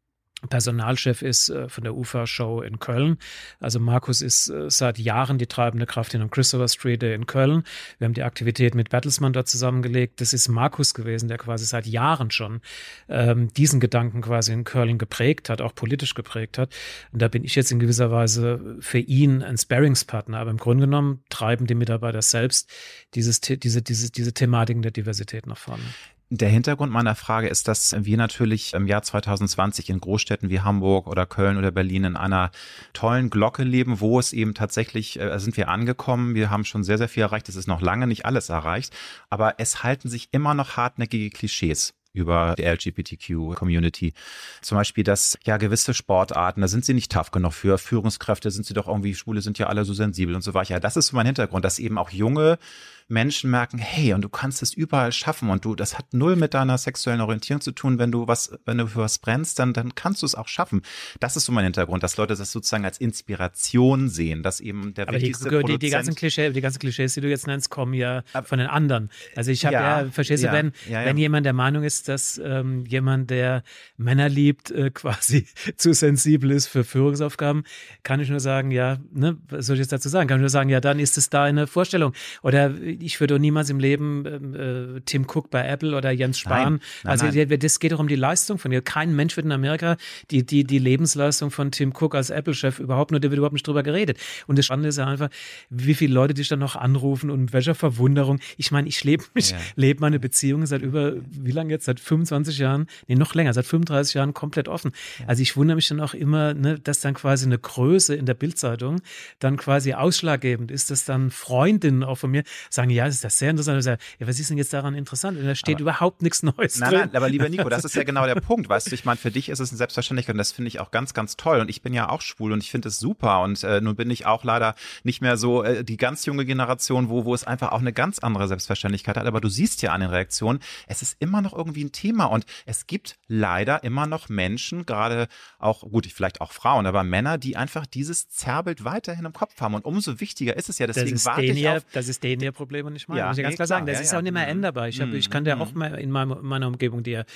Personalchef ist von der UFA-Show in Köln. Also Markus ist seit Jahren die treibende Kraft in Christopher Street in Köln. Wir haben die Aktivität mit Bertelsmann dort zusammengelegt. Das ist Markus gewesen, der quasi seit Jahren schon diesen Gedanken quasi in Köln geprägt hat, auch politisch geprägt hat. Und da bin ich jetzt in gewisser Weise für ihn ein Sparringspartner. Aber im Grunde genommen treiben die Mitarbeiter selbst diese Thematiken der Diversität nach vorne. Der Hintergrund meiner Frage ist, dass wir natürlich im Jahr 2020 in Großstädten wie Hamburg oder Köln oder Berlin in einer tollen Glocke leben, wo es eben tatsächlich, sind wir angekommen, wir haben schon sehr, sehr viel erreicht, es ist noch lange nicht alles erreicht, aber es halten sich immer noch hartnäckige Klischees über die LGBTQ-Community. Zum Beispiel, dass ja gewisse Sportarten, da sind sie nicht tough genug für Führungskräfte, sind sie doch irgendwie, Schwule sind ja alle so sensibel und so weiter. Ja, das ist so mein Hintergrund, dass eben auch junge Menschen merken, hey, und du kannst es überall schaffen und das hat null mit deiner sexuellen Orientierung zu tun, wenn du für was brennst, dann kannst du es auch schaffen. Das ist so mein Hintergrund, dass Leute das sozusagen als Inspiration sehen, dass eben der wichtigste Produzent... Die ganzen Klischees, die du jetzt nennst, kommen ja von den anderen. Also ich habe verstehst du, wenn jemand der Meinung ist, dass jemand, der Männer liebt, quasi zu sensibel ist für Führungsaufgaben, kann ich nur sagen, was soll ich jetzt dazu sagen? Kann ich nur sagen, ja, dann ist es da eine Vorstellung. Oder ich würde niemals im Leben Tim Cook bei Apple oder Jens Spahn, nein. Das geht doch um die Leistung von dir. Kein Mensch wird in Amerika die Lebensleistung von Tim Cook als Apple-Chef der wird überhaupt nicht drüber geredet. Und das Spannende ist ja einfach, wie viele Leute dich dann noch anrufen und mit welcher Verwunderung. Ich meine, ich lebe meine Beziehung seit wie lange jetzt? Seit 25 Jahren, noch länger, seit 35 Jahren komplett offen. Ja. Also ich wundere mich dann auch immer, dass dann quasi eine Größe in der Bildzeitung dann quasi ausschlaggebend ist, dass dann Freundinnen auch von mir sagen, ja, das ist sehr interessant. Ja, was ist denn jetzt daran interessant? Und da steht überhaupt nichts Neues drin. Nein, aber lieber Nico, das ist ja genau der Punkt, weißt du, ich meine, für dich ist es eine Selbstverständlichkeit und das finde ich auch ganz, ganz toll und ich bin ja auch schwul und ich finde es super und nun bin ich auch leider nicht mehr so die ganz junge Generation, wo es einfach auch eine ganz andere Selbstverständlichkeit hat, aber du siehst ja an den Reaktionen, es ist immer noch irgendwie ein Thema und es gibt leider immer noch Menschen, gerade auch, gut, vielleicht auch Frauen, aber Männer, die einfach dieses Zerrbild weiterhin im Kopf haben und umso wichtiger ist es ja, deswegen das ist denen ihr Problem und nicht mein. Muss ich ganz klar sagen, das ist auch nicht mehr änderbar. Ich kann ja auch in meiner Umgebung dir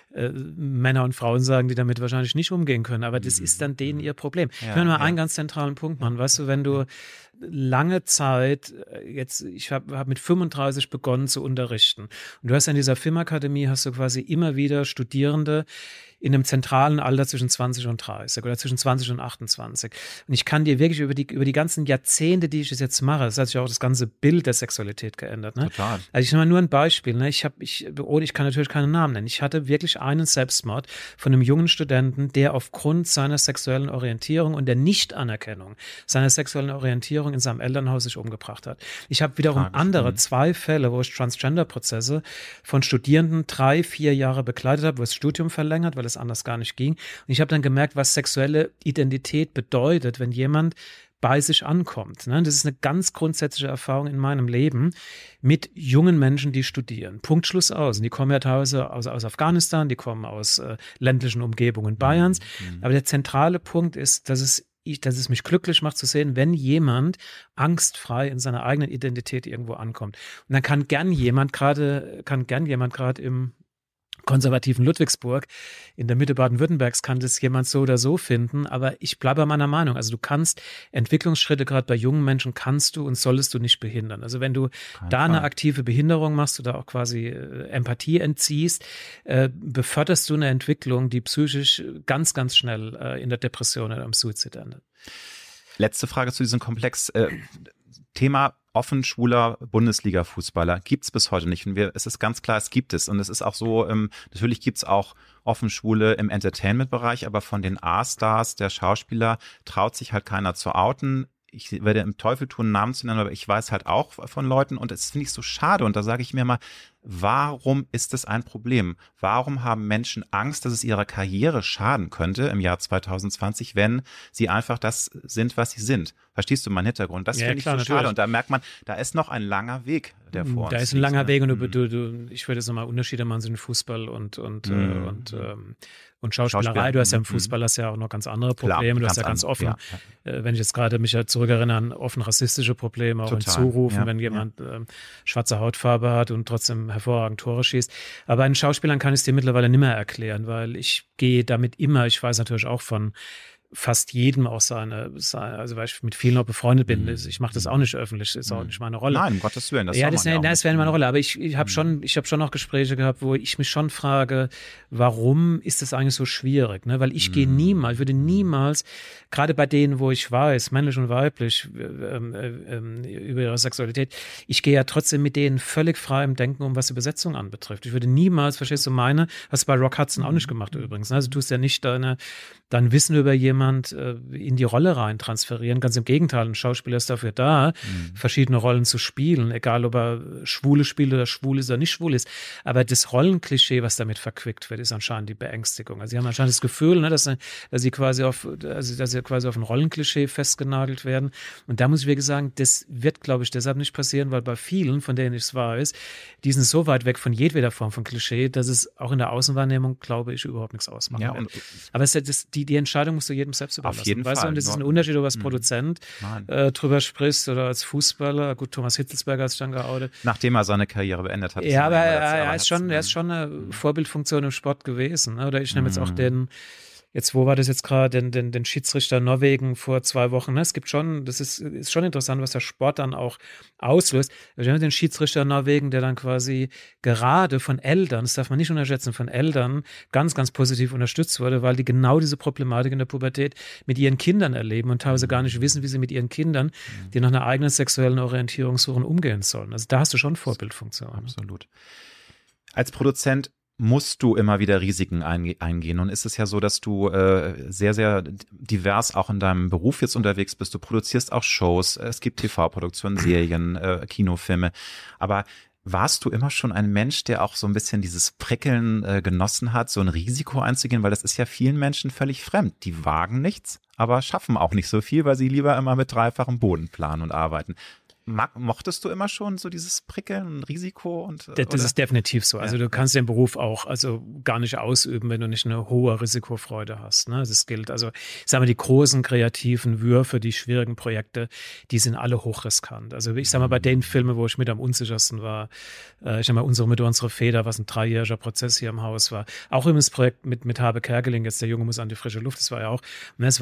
Männer und Frauen sagen, die damit wahrscheinlich nicht umgehen können, aber das ist dann denen ihr Problem. Ich will mal einen ganz zentralen Punkt machen. Weißt du, wenn du lange Zeit, ich habe mit 35 begonnen zu unterrichten und du hast in dieser Filmakademie, hast du quasi immer wieder Studierende in einem zentralen Alter zwischen 20 und 30 oder zwischen 20 und 28. Und ich kann dir wirklich über die ganzen Jahrzehnte, die ich das jetzt mache, das hat sich auch das ganze Bild der Sexualität geändert. Ne? Total. Also ich nehme mal nur ein Beispiel. Ne? Ich kann natürlich keinen Namen nennen. Ich hatte wirklich einen Selbstmord von einem jungen Studenten, der aufgrund seiner sexuellen Orientierung und der Nichtanerkennung seiner sexuellen Orientierung in seinem Elternhaus sich umgebracht hat. Ich habe wiederum andere 2 Fälle, wo ich Transgender-Prozesse von Studierenden 3-4 Jahre begleitet habe, wo das Studium verlängert, weil es anders gar nicht ging. Und ich habe dann gemerkt, was sexuelle Identität bedeutet, wenn jemand bei sich ankommt. Das ist eine ganz grundsätzliche Erfahrung in meinem Leben mit jungen Menschen, die studieren. Punkt, Schluss, aus. Und die kommen ja teilweise aus Afghanistan, die kommen aus ländlichen Umgebungen Bayerns. Aber der zentrale Punkt ist, dass es mich glücklich macht zu sehen, wenn jemand angstfrei in seiner eigenen Identität irgendwo ankommt. Und dann kann gern jemand gerade im konservativen Ludwigsburg in der Mitte Baden-Württembergs kann das jemand so oder so finden, aber ich bleibe bei meiner Meinung. Also du kannst Entwicklungsschritte gerade bei jungen Menschen kannst du und solltest du nicht behindern. Also wenn du eine aktive Behinderung machst oder auch quasi Empathie entziehst, beförderst du eine Entwicklung, die psychisch ganz, ganz schnell in der Depression oder am Suizid endet. Letzte Frage zu diesem Komplex. Thema offen schwuler Bundesliga-Fußballer gibt es bis heute nicht. Und es ist ganz klar, es gibt es. Und es ist auch so, natürlich gibt es auch offen Schwule im Entertainment-Bereich, aber von den A-Stars der Schauspieler traut sich halt keiner zu outen. Ich werde im Teufel tun, Namen zu nennen, aber ich weiß halt auch von Leuten und das finde ich so schade. Und da sage ich mir mal, warum ist das ein Problem? Warum haben Menschen Angst, dass es ihrer Karriere schaden könnte im Jahr 2020, wenn sie einfach das sind, was sie sind? Verstehst du meinen Hintergrund? Das finde ich so schade. Und da merkt man, da ist noch ein langer Weg, der vor uns liegt. Da ist ein langer Weg und ich würde jetzt nochmal Unterschiede machen zwischen Fußball und Schauspielerei. Du hast ja im Fußball hast ja auch noch ganz andere Probleme. Du hast ja ganz offen, wenn ich jetzt gerade mich zurückerinnere an offen rassistische Probleme, auch in Zurufen, wenn jemand schwarze Hautfarbe hat und trotzdem hervorragend Tore schießt. Aber bei den Schauspielern kann ich es dir mittlerweile nicht mehr erklären, weil ich gehe damit immer, ich weiß natürlich auch von fast jedem auch seine, also weil ich mit vielen auch befreundet bin. Ich mache das auch nicht öffentlich, ist auch nicht meine Rolle. Nein, um Gottes Willen. Das ja, das wäre nicht meine Rolle. Aber ich habe schon auch Gespräche gehabt, wo ich mich schon frage, warum ist das eigentlich so schwierig? Ne? Weil ich würde niemals, gerade bei denen, wo ich weiß, männlich und weiblich, über ihre Sexualität, ich gehe ja trotzdem mit denen völlig frei im Denken, um was Übersetzung anbetrifft. Ich würde niemals, verstehst du, hast du bei Rock Hudson auch nicht gemacht übrigens. Also du tust ja nicht dein Wissen über jemanden in die Rolle rein transferieren. Ganz im Gegenteil, ein Schauspieler ist dafür da, verschiedene Rollen zu spielen, egal ob er Schwule spielt oder schwul ist oder nicht schwul ist. Aber das Rollenklischee, was damit verquickt wird, ist anscheinend die Beängstigung. Also sie haben anscheinend das Gefühl, ne, dass sie quasi auf ein Rollenklischee festgenagelt werden. Und da muss ich wirklich sagen, das wird, glaube ich, deshalb nicht passieren, weil bei vielen, von denen ich es weiß, die sind so weit weg von jedweder Form von Klischee, dass es auch in der Außenwahrnehmung, glaube ich, überhaupt nichts ausmacht. Ja, aber die Entscheidung musst du jedem selbst überlassen. Auf jeden Fall. Und das ist ein Unterschied, ob du als Produzent drüber sprichst oder als Fußballer. Gut, Thomas Hitzelsberger hat sich dann geoutet. Nachdem er seine Karriere beendet hat. Ja, aber er ist schon eine Vorbildfunktion im Sport gewesen. Ne? Oder ich nehme jetzt auch wo war das jetzt gerade, den Schiedsrichter Norwegen vor 2 Wochen. Ne? Es gibt schon, das ist schon interessant, was der Sport dann auch auslöst. Wir haben den Schiedsrichter Norwegen, der dann quasi gerade von Eltern, das darf man nicht unterschätzen, von Eltern ganz, ganz positiv unterstützt wurde, weil die genau diese Problematik in der Pubertät mit ihren Kindern erleben und teilweise gar nicht wissen, wie sie mit ihren Kindern, die nach einer eigenen sexuellen Orientierung suchen, umgehen sollen. Also da hast du schon Vorbildfunktion. Absolut. Als Produzent musst du immer wieder Risiken eingehen. Und ist es ja so, dass du sehr, sehr divers auch in deinem Beruf jetzt unterwegs bist. Du produzierst auch Shows, es gibt TV-Produktionen, Serien, Kinofilme. Aber warst du immer schon ein Mensch, der auch so ein bisschen dieses Prickeln genossen hat, so ein Risiko einzugehen? Weil das ist ja vielen Menschen völlig fremd. Die wagen nichts, aber schaffen auch nicht so viel, weil sie lieber immer mit dreifachem Boden planen und arbeiten. Mochtest du immer schon so dieses Prickeln, Risiko? Das ist definitiv so. Also du kannst den Beruf auch gar nicht ausüben, wenn du nicht eine hohe Risikofreude hast. Ne? Das gilt. Also ich sage mal, die großen kreativen Würfe, die schwierigen Projekte, die sind alle hochriskant. Also ich sage mal, bei den Filmen, wo ich mit am unsichersten war, ich sage mal, unsere Feder, was ein 3-jähriger Prozess hier im Haus war. Auch im Projekt mit Habe Kerkeling, jetzt der Junge muss an die frische Luft, das war ja auch, ich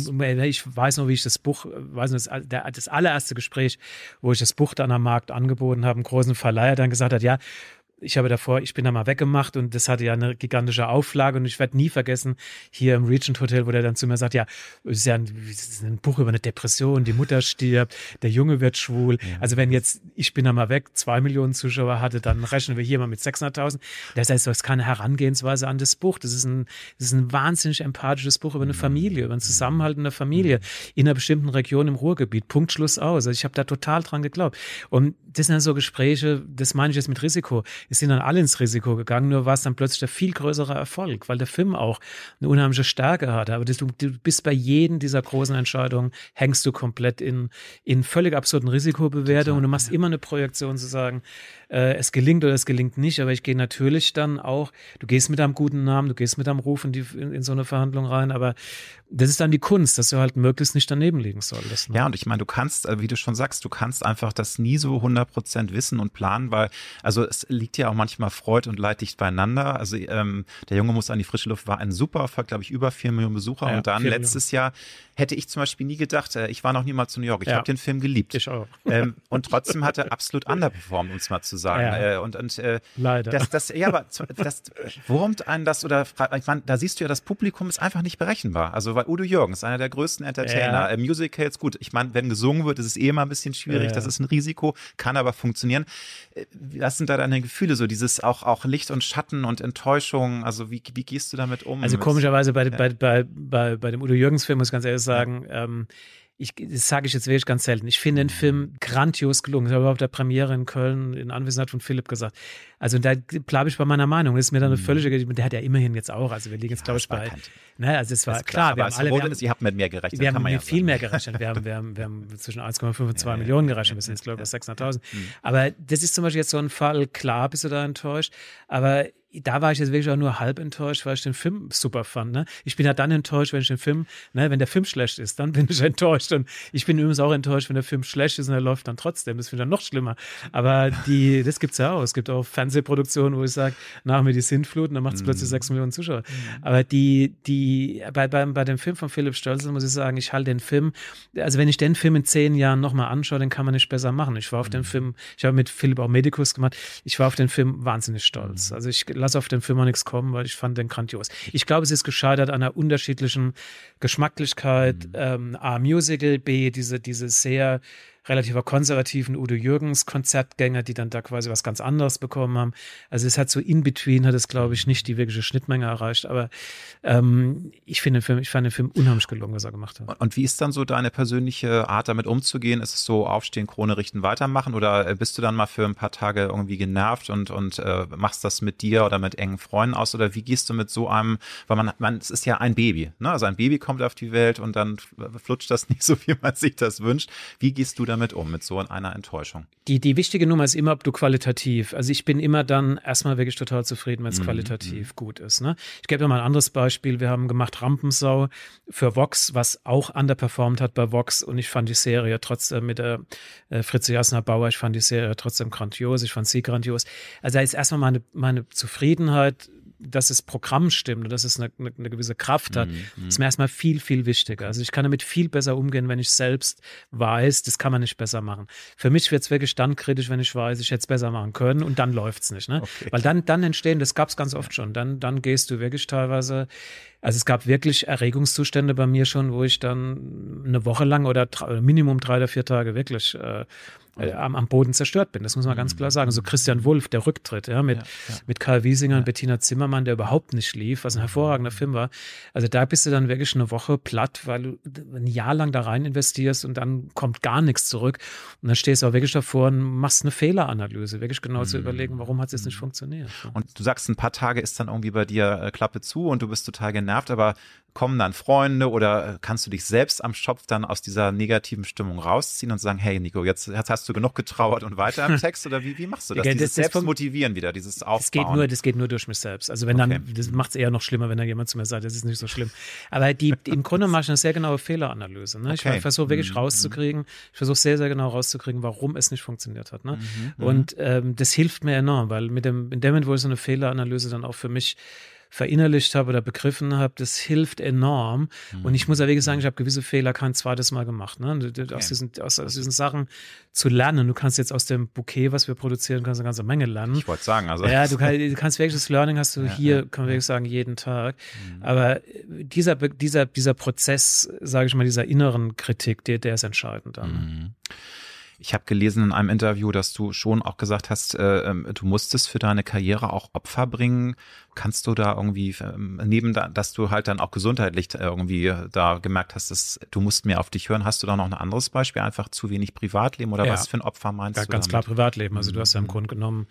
weiß noch, wie ich das Buch, das allererste Gespräch, wo ich das Buch dann am Markt angeboten habe, einen großen Verleiher dann gesagt hat, ja, ich bin da mal weggemacht und das hatte ja eine gigantische Auflage und ich werde nie vergessen, hier im Regent Hotel, wo der dann zu mir sagt, ja, es ist ja ein Buch über eine Depression, die Mutter stirbt, der Junge wird schwul. Ja. Also wenn jetzt, ich bin da mal weg, 2 Millionen Zuschauer hatte, dann rechnen wir hier mal mit 600.000. Das heißt, das ist keine Herangehensweise an das Buch. Das ist ein wahnsinnig empathisches Buch über eine Familie, über einen Zusammenhalt in der Familie in einer bestimmten Region im Ruhrgebiet. Punkt, Schluss, aus. Also ich habe da total dran geglaubt. Und das sind dann so Gespräche, das meine ich jetzt mit Risiko. Es sind dann alle ins Risiko gegangen, nur war es dann plötzlich der viel größere Erfolg, weil der Film auch eine unheimliche Stärke hatte. Aber du bist bei jedem dieser großen Entscheidungen, hängst du komplett in völlig absurden Risikobewertungen und du machst immer eine Projektion zu sagen, es gelingt oder es gelingt nicht, aber ich gehe natürlich dann auch, du gehst mit einem guten Namen, du gehst mit einem Ruf in so eine Verhandlung rein, aber das ist dann die Kunst, dass du halt möglichst nicht daneben liegen solltest. Ne? Ja, und ich meine, du kannst, wie du schon sagst, du kannst einfach das nie so 100% wissen und planen, weil, also es liegt ja auch manchmal Freude und Leid dicht beieinander. Also der Junge muss an die frische Luft war ein super Erfolg, glaube ich, über 4 Millionen Besucher. Ja, und dann letztes Jahr hätte ich zum Beispiel nie gedacht, ich war noch niemals zu New York, ich habe den Film geliebt. Ich auch. Und trotzdem hat er absolut underperformed, um es mal zu sagen. Ja. Leider. Das wurmt einen das, oder ich meine, da siehst du ja, das Publikum ist einfach nicht berechenbar. Also weil Udo Jürgens, einer der größten Entertainer, Musicals, gut, ich meine, wenn gesungen wird, ist es immer ein bisschen schwierig, das ist ein Risiko, kann aber funktionieren. Was sind da deine Gefühle, so dieses auch Licht und Schatten und Enttäuschung, also wie gehst du damit um? Also komischerweise bei dem Udo Jürgens-Film, muss ich ganz ehrlich sagen, das sage ich jetzt wirklich ganz selten. Ich finde den Film grandios gelungen. Ich habe auf der Premiere in Köln in Anwesenheit von Philipp gesagt. Also da bleibe ich bei meiner Meinung. Das ist mir dann eine völlige, der hat ja immerhin jetzt auch, also wir liegen jetzt glaube ich bei, ne, also es war klar, ihr habt mit mehr gerechnet. Wir haben mit viel mehr gerechnet. Wir haben zwischen 1,5 und 2 Millionen gerechnet. Wir sind jetzt glaube ich bei 600.000. Aber das ist zum Beispiel jetzt so ein Fall, klar bist du da enttäuscht, aber da war ich jetzt wirklich auch nur halb enttäuscht, weil ich den Film super fand. Ne? Ich bin ja dann enttäuscht, wenn ich den Film, ne, wenn der Film schlecht ist, dann bin ich enttäuscht. Und ich bin übrigens auch enttäuscht, wenn der Film schlecht ist und er läuft dann trotzdem. Das finde ich dann noch schlimmer. Aber das gibt's ja auch. Es gibt auch Fernsehproduktionen, wo ich sage, nach mir die Sintflut und dann macht es plötzlich 6 Millionen Zuschauer. Aber bei dem Film von Philipp Stölzl muss ich sagen, ich halte den Film, also wenn ich den Film in 10 Jahren nochmal anschaue, den kann man nicht besser machen. Ich war auf den Film, ich habe mit Philipp auch Medicus gemacht, ich war auf den Film wahnsinnig stolz. Also ich lasse auf den Film auch nichts kommen, weil ich fand den grandios. Ich glaube, es ist gescheitert an einer unterschiedlichen Geschmacklichkeit, A, Musical, B, diese sehr relativer konservativen Udo Jürgens Konzertgänger, die dann da quasi was ganz anderes bekommen haben. Also es hat so in between, hat es glaube ich nicht die wirkliche Schnittmenge erreicht, aber ich fand den Film unheimlich gelungen, was er gemacht hat. Und wie ist dann so deine persönliche Art, damit umzugehen? Ist es so aufstehen, Krone richten, weitermachen oder bist du dann mal für ein paar Tage irgendwie genervt und machst das mit dir oder mit engen Freunden aus oder wie gehst du mit so einem, weil es ist ja ein Baby, ne? Also ein Baby kommt auf die Welt und dann flutscht das nicht so, wie man sich das wünscht. Wie gehst du damit um, mit so einer Enttäuschung? Die wichtige Nummer ist immer, ob du qualitativ, also ich bin immer dann erstmal wirklich total zufrieden, wenn es qualitativ gut ist. Ne? Ich gebe dir mal ein anderes Beispiel. Wir haben gemacht Rampensau für Vox, was auch underperformed hat bei Vox und ich fand die Serie trotzdem mit der Fritze Jasner-Bauer, ich fand die Serie trotzdem grandios, ich fand sie grandios. Also da ist erstmal meine Zufriedenheit, dass das Programm stimmt und dass es eine gewisse Kraft hat, ist mir erstmal viel, viel wichtiger. Also ich kann damit viel besser umgehen, wenn ich selbst weiß, das kann man nicht besser machen. Für mich wird es wirklich dann kritisch, wenn ich weiß, ich hätte es besser machen können und dann läuft es nicht. Ne? Okay. Weil dann entstehen, das gab es ganz oft schon, dann gehst du wirklich teilweise, also es gab wirklich Erregungszustände bei mir schon, wo ich dann eine Woche lang oder Minimum 3 oder 4 Tage wirklich am Boden zerstört bin. Das muss man ganz klar sagen. So Christian Wulff, der Rücktritt, mit Karl Wiesinger und Bettina Zimmermann, der überhaupt nicht lief, was ein hervorragender Film war. Also da bist du dann wirklich eine Woche platt, weil du ein Jahr lang da rein investierst und dann kommt gar nichts zurück. Und dann stehst du auch wirklich davor und machst eine Fehleranalyse, wirklich genau zu überlegen, warum hat es jetzt nicht funktioniert. Und du sagst, ein paar Tage ist dann irgendwie bei dir Klappe zu und du bist total genervt, aber kommen dann Freunde oder kannst du dich selbst am Schopf dann aus dieser negativen Stimmung rausziehen und sagen, hey Nico, jetzt hast du genug getrauert und weiter im Text oder wie machst du das? Dieses Selbstmotivieren wieder, dieses Aufbauen. Das geht nur durch mich selbst. Also wenn dann, das macht es eher noch schlimmer, wenn da jemand zu mir sagt, das ist nicht so schlimm. Aber im Grunde mache ich eine sehr genaue Fehleranalyse. Ne? Ich versuche wirklich rauszukriegen, sehr, sehr genau rauszukriegen, warum es nicht funktioniert hat. Ne? Und das hilft mir enorm, weil in dem Moment, wo ich so eine Fehleranalyse dann auch für mich verinnerlicht habe oder begriffen habe, das hilft enorm. Und ich muss ja wirklich sagen, ich habe gewisse Fehler kein zweites Mal gemacht. Ne? Aus diesen Sachen zu lernen. Du kannst jetzt aus dem Bouquet, was wir produzieren, kannst eine ganze Menge lernen. Ich wollte sagen, also. Ja, du kannst wirklich das Learning hast du hier, kann man wirklich sagen, jeden Tag. Aber dieser Prozess, sage ich mal, dieser inneren Kritik, der ist entscheidend dann. Ich habe gelesen in einem Interview, dass du schon auch gesagt hast, du musstest für deine Karriere auch Opfer bringen. Kannst du da irgendwie, dass du halt dann auch gesundheitlich irgendwie da gemerkt hast, du musst mehr auf dich hören, hast du da noch ein anderes Beispiel? Einfach zu wenig Privatleben oder was für ein Opfer meinst du? Ganz klar Privatleben. Also du hast ja im Grunde genommen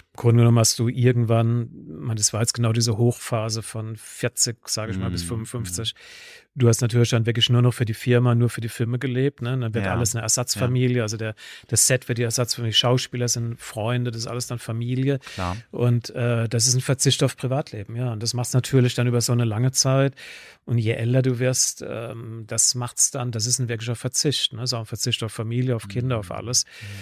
hast du irgendwann, das war jetzt genau diese Hochphase von 40, sage ich mal, bis 55. Du hast natürlich dann wirklich nur noch für die Firma, nur für die Filme gelebt. Ne? Dann wird alles eine Ersatzfamilie. Also das Set wird die Ersatzfamilie, Schauspieler sind Freunde, das ist alles dann Familie. Klar. Und das ist ein Verzicht auf Privatleben. Ja, und das machst du natürlich dann über so eine lange Zeit. Und je älter du wirst, das macht's dann, das ist ein wirklicher Verzicht. Ne? So ein Verzicht auf Familie, auf Kinder, auf alles.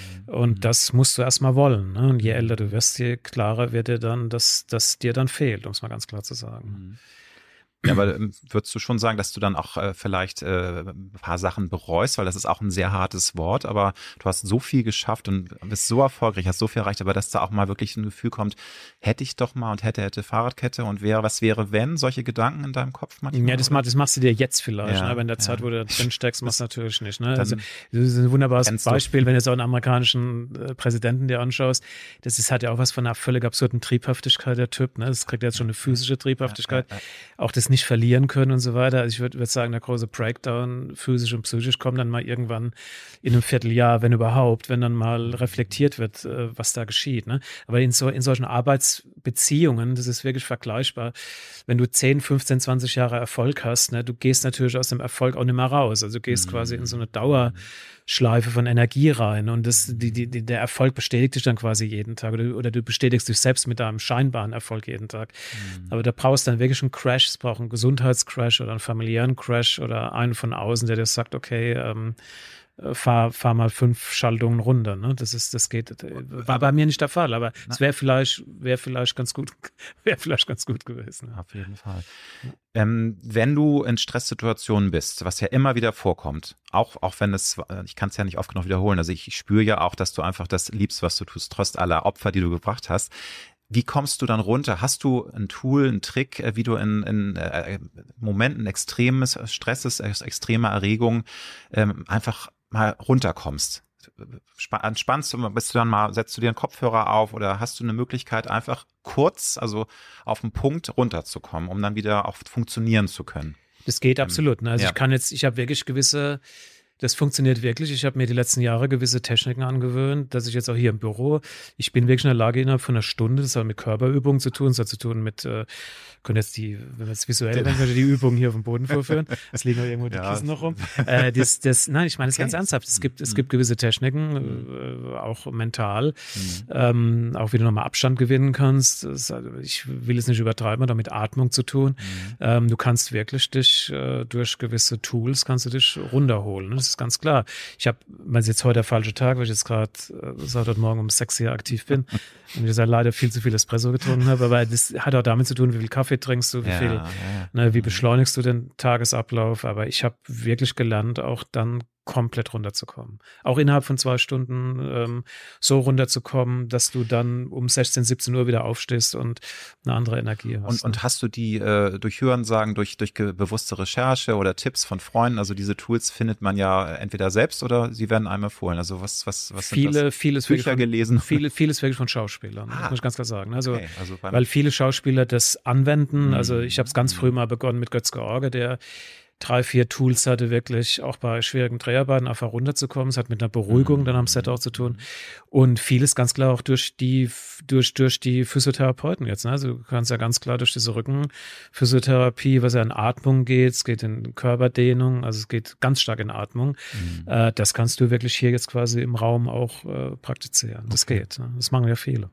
Und das musst du erstmal wollen. Ne? Und je älter du wirst, je klarer wird dir dann, dass dir dann fehlt, um es mal ganz klar zu sagen. Ja, aber würdest du schon sagen, dass du dann auch vielleicht ein paar Sachen bereust, weil das ist auch ein sehr hartes Wort, aber du hast so viel geschafft und bist so erfolgreich, hast so viel erreicht, aber dass da auch mal wirklich ein Gefühl kommt, hätte ich doch mal und hätte Fahrradkette und was wäre, wenn, solche Gedanken in deinem Kopf manchmal? Ja, das machst du dir jetzt vielleicht, ne? Aber in der Zeit, wo du da drin steckst, machst du natürlich nicht. Ne? Also, das ist ein wunderbares Beispiel, wenn du jetzt auch einen amerikanischen Präsidenten dir anschaust, hat ja auch was von einer völlig absurden Triebhaftigkeit, der Typ, ne? Das kriegt jetzt schon eine physische Triebhaftigkeit. Auch das nicht verlieren können und so weiter. Also ich würde sagen, der große Breakdown, physisch und psychisch, kommt dann mal irgendwann in einem Vierteljahr, wenn überhaupt, wenn dann mal reflektiert wird, was da geschieht. Ne? Aber in solchen Arbeitsbeziehungen, das ist wirklich vergleichbar, wenn du 10, 15, 20 Jahre Erfolg hast, ne, du gehst natürlich aus dem Erfolg auch nicht mehr raus. Also du gehst quasi in so eine Dauerschleife von Energie rein und der Erfolg bestätigt dich dann quasi jeden Tag oder du bestätigst dich selbst mit deinem scheinbaren Erfolg jeden Tag. Aber da brauchst du dann wirklich einen Crash, es braucht einen Gesundheitscrash oder einen familiären Crash oder einen von außen, der dir sagt, okay, fahr mal 5 Schaltungen runter. Ne? War bei mir nicht der Fall, aber es wäre vielleicht ganz gut gewesen. Auf jeden Fall. Wenn du in Stresssituationen bist, was ja immer wieder vorkommt, auch wenn ich kann es ja nicht oft genug wiederholen, also ich spüre ja auch, dass du einfach das liebst, was du tust, trotz aller Opfer, die du gebracht hast. Wie kommst du dann runter? Hast du ein Tool, einen Trick, wie du in Momenten extremes Stresses, extremer Erregung einfach mal runterkommst? Entspannst du, setzt du dir einen Kopfhörer auf oder hast du eine Möglichkeit, einfach kurz, also auf den Punkt runterzukommen, um dann wieder auch funktionieren zu können? Das geht absolut. Ne? Also ich habe wirklich das funktioniert wirklich. Ich habe mir die letzten Jahre gewisse Techniken angewöhnt, dass ich jetzt auch hier im Büro, ich bin wirklich in der Lage, innerhalb von einer Stunde, das hat mit Körperübungen zu tun, das hat zu tun mit, können jetzt wenn wir jetzt visuell werden, könnte die Übungen hier auf dem Boden vorführen. Es liegen noch irgendwo die Kissen noch rum. Nein, ich meine das ganz ernsthaft. Es gibt gewisse Techniken, auch mental, auch wie du nochmal Abstand gewinnen kannst. Ich will es nicht übertreiben, hat auch mit Atmung zu tun. Du kannst wirklich dich durch gewisse Tools kannst du dich runterholen. Das ist ganz klar. Weil es jetzt heute der falsche Tag, weil ich jetzt gerade seit heute Morgen um 6 Uhr aktiv bin und ich leider viel zu viel Espresso getrunken habe, aber das hat auch damit zu tun, wie viel Kaffee trinkst du, wie beschleunigst du den Tagesablauf, aber ich habe wirklich gelernt, auch dann komplett runterzukommen. Auch innerhalb von 2 Stunden so runterzukommen, dass du dann um 16, 17 Uhr wieder aufstehst und eine andere Energie hast. Und hast du die durch Hörensagen, durch bewusste Recherche oder Tipps von Freunden, also diese Tools findet man ja entweder selbst oder sie werden einem empfohlen. Also was sind das? Bücher gelesen? Vieles wirklich von Schauspielern, das muss ich ganz klar sagen. Also, okay, weil viele Schauspieler das anwenden. Also ich habe es ganz früh mal begonnen mit Götz George, der 3, 4 Tools hatte, wirklich auch bei schwierigen Dreharbeiten einfach runterzukommen. Es hat mit einer Beruhigung dann am Set auch zu tun. Und vieles ganz klar auch durch die Physiotherapeuten jetzt. Ne? Also du kannst ja ganz klar durch diese Rückenphysiotherapie, was ja in Atmung geht, es geht in Körperdehnung, also es geht ganz stark in Atmung. Das kannst du wirklich hier jetzt quasi im Raum auch praktizieren. Das geht. Ne? Das machen ja viele.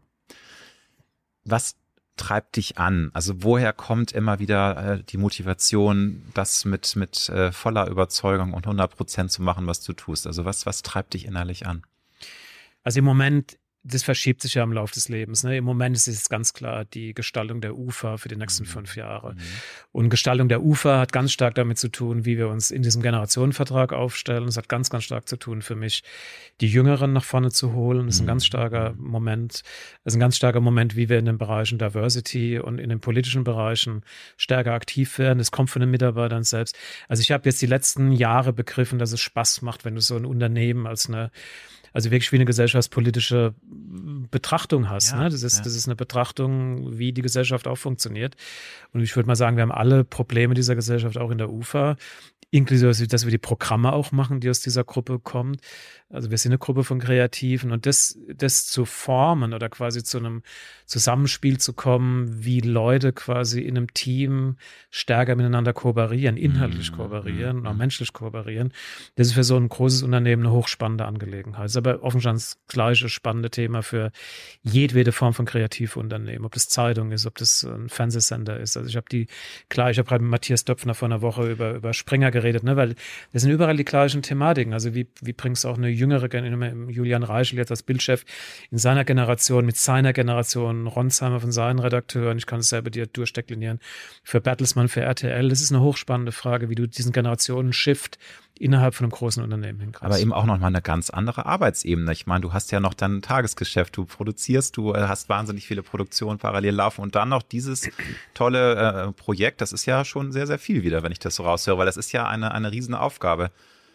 Was treibt dich an? Also woher kommt immer wieder die Motivation, das mit voller Überzeugung und 100% zu machen, was du tust? Also was treibt dich innerlich an? Also im Moment, das verschiebt sich ja im Laufe des Lebens. Ne? Im Moment ist es ganz klar die Gestaltung der UFA für die nächsten 5 Jahre. Und Gestaltung der UFA hat ganz stark damit zu tun, wie wir uns in diesem Generationenvertrag aufstellen. Es hat ganz, ganz stark zu tun für mich, die Jüngeren nach vorne zu holen. Das ist ein ganz starker Moment. Das ist ein ganz starker Moment, wie wir in den Bereichen Diversity und in den politischen Bereichen stärker aktiv werden. Das kommt von den Mitarbeitern selbst. Also ich habe jetzt die letzten Jahre begriffen, dass es Spaß macht, wenn du so ein Unternehmen also wirklich wie eine gesellschaftspolitische Betrachtung hast. Ja, ne? Das ist eine Betrachtung, wie die Gesellschaft auch funktioniert. Und ich würde mal sagen, wir haben alle Probleme dieser Gesellschaft auch in der UFA, inklusive, dass wir die Programme auch machen, die aus dieser Gruppe kommen. Also wir sind eine Gruppe von Kreativen und das zu formen oder quasi zu einem Zusammenspiel zu kommen, wie Leute quasi in einem Team stärker miteinander kooperieren, inhaltlich kooperieren und auch menschlich kooperieren. Das ist für so ein großes Unternehmen eine hochspannende Angelegenheit. Das ist aber offensichtlich das gleiche spannende Thema für jedwede Form von Kreativunternehmen, ob das Zeitung ist, ob das ein Fernsehsender ist. Also ich habe gerade mit Matthias Döpfner vor einer Woche über Springer geredet, ne, weil das sind überall die gleichen Thematiken. Also wie bringst du auch eine jüngere Generation, Julian Reichel jetzt als Bildchef in seiner Generation, mit seiner Generation, Ronsheimer von seinen Redakteuren, ich kann es selber dir durchdeklinieren, für Bertelsmann, für RTL, das ist eine hochspannende Frage, wie du diesen Generationen-Shift innerhalb von einem großen Unternehmen hinkriegst. Aber eben auch nochmal eine ganz andere Arbeitsebene. Ich meine, du hast ja noch dein Tagesgeschäft, du produzierst, du hast wahnsinnig viele Produktionen parallel laufen und dann noch dieses tolle Projekt, das ist ja schon sehr, sehr viel wieder, wenn ich das so raushöre, weil das ist ja eine riesen Aufgabe.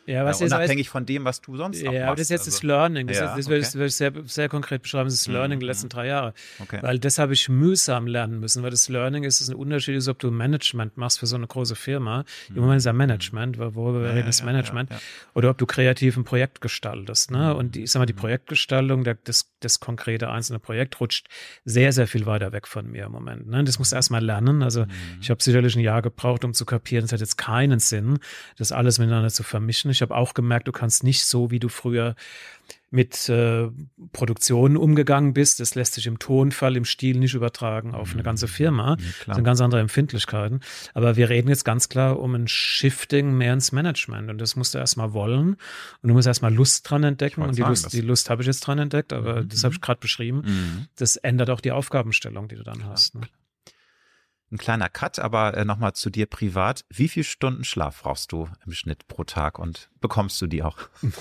unabhängig von dem, was du sonst noch machst. Ja, aber das ist jetzt das Learning. Das würde ich sehr, sehr konkret beschreiben. Das ist das Learning der letzten 3 Jahre. Okay. Weil das habe ich mühsam lernen müssen, weil das Learning ist ein Unterschied, ist, ob du Management machst für so eine große Firma. Im Moment ist ja Management, worüber wir reden, ist Management. Oder ob du kreativ ein Projekt gestaltest. Ne? Und die Projektgestaltung, das konkrete einzelne Projekt rutscht sehr, sehr viel weiter weg von mir im Moment. Ne? Das musst du erstmal lernen. Also ich habe sicherlich ein Jahr gebraucht, um zu kapieren, es hat jetzt keinen Sinn, das alles miteinander zu vermischen. Ich habe auch gemerkt, du kannst nicht so, wie du früher mit Produktionen umgegangen bist. Das lässt sich im Tonfall, im Stil nicht übertragen auf eine ganze Firma. Das sind ganz andere Empfindlichkeiten. Aber wir reden jetzt ganz klar um ein Shifting mehr ins Management. Und das musst du erstmal wollen. Und du musst erstmal Lust dran entdecken. Und die Lust habe ich jetzt dran entdeckt, aber das habe ich gerade beschrieben. Das ändert auch die Aufgabenstellung, die du dann hast. Ne? Ein kleiner Cut, aber nochmal zu dir privat. Wie viele Stunden Schlaf brauchst du im Schnitt pro Tag und bekommst du die auch?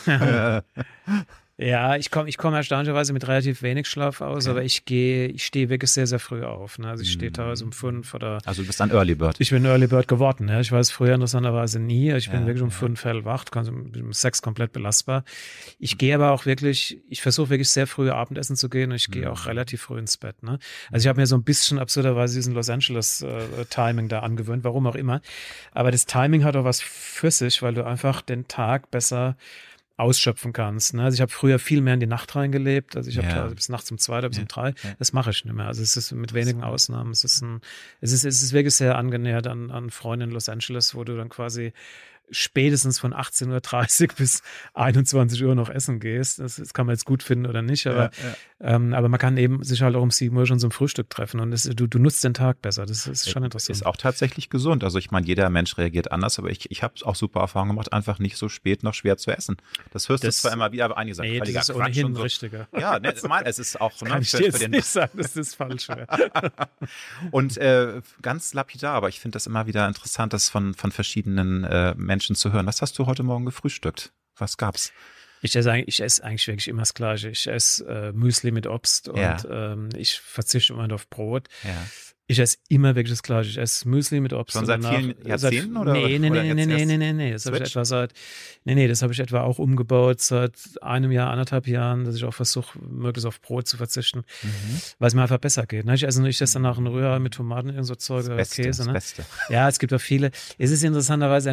Ja, ich komme erstaunlicherweise mit relativ wenig Schlaf aus, aber ich stehe wirklich sehr, sehr früh auf. Ne? Also ich stehe teilweise um 5 oder. Also du bist ein Early Bird. Ich bin ein Early Bird geworden. Ja? Ich war es früher interessanterweise nie. Ich bin wirklich um 5 hellwach, um 6 komplett belastbar. Ich gehe aber auch wirklich, ich versuche wirklich sehr früh Abendessen zu gehen und ich gehe auch relativ früh ins Bett. Ne? Also ich habe mir so ein bisschen absurderweise diesen Los Angeles Timing da angewöhnt, warum auch immer. Aber das Timing hat auch was für sich, weil du einfach den Tag besser ausschöpfen kannst. Ne? Also ich habe früher viel mehr in die Nacht reingelebt. Also ich habe bis nachts um 2 oder bis um 3. Das mache ich nicht mehr. Also es ist mit wenigen Ausnahmen. Es ist wirklich sehr angenähert an Freunde in Los Angeles, wo du dann quasi spätestens von 18:30 Uhr bis 21 Uhr noch essen gehst. Das kann man jetzt gut finden oder nicht, aber man kann eben sich halt auch um 7 Uhr schon zum Frühstück treffen und du nutzt den Tag besser. Das ist schon interessant. Ist auch tatsächlich gesund. Also ich meine, jeder Mensch reagiert anders, aber ich habe auch super Erfahrungen gemacht, einfach nicht so spät noch schwer zu essen. Das hörst du zwar immer wieder, aber einige sagen, das ist ohnehin so. Richtiger. Ja, es ist auch kann ich dir jetzt nicht sagen, dass das falsch wäre. Und ganz lapidar, aber ich finde das immer wieder interessant, das von verschiedenen Menschen zu hören. Was hast du heute Morgen gefrühstückt? Was gab's? Ich esse eigentlich wirklich immer das Gleiche. Ich esse Müsli mit Obst und ich verzichte im Moment auf Brot. Ja. Ich esse immer wirklich das Gleiche. Ich esse Müsli mit Obst. Schon seit vielen Jahrzehnten oder? Nee. Das habe ich etwa auch umgebaut seit 1 Jahr, 1,5 Jahren, dass ich auch versuche, möglichst auf Brot zu verzichten, weil es mir einfach besser geht. Ich esse danach ein Rührei mit Tomaten, irgend so Zeug oder Käse. Das Beste. Ja, es gibt auch viele. Es ist interessanterweise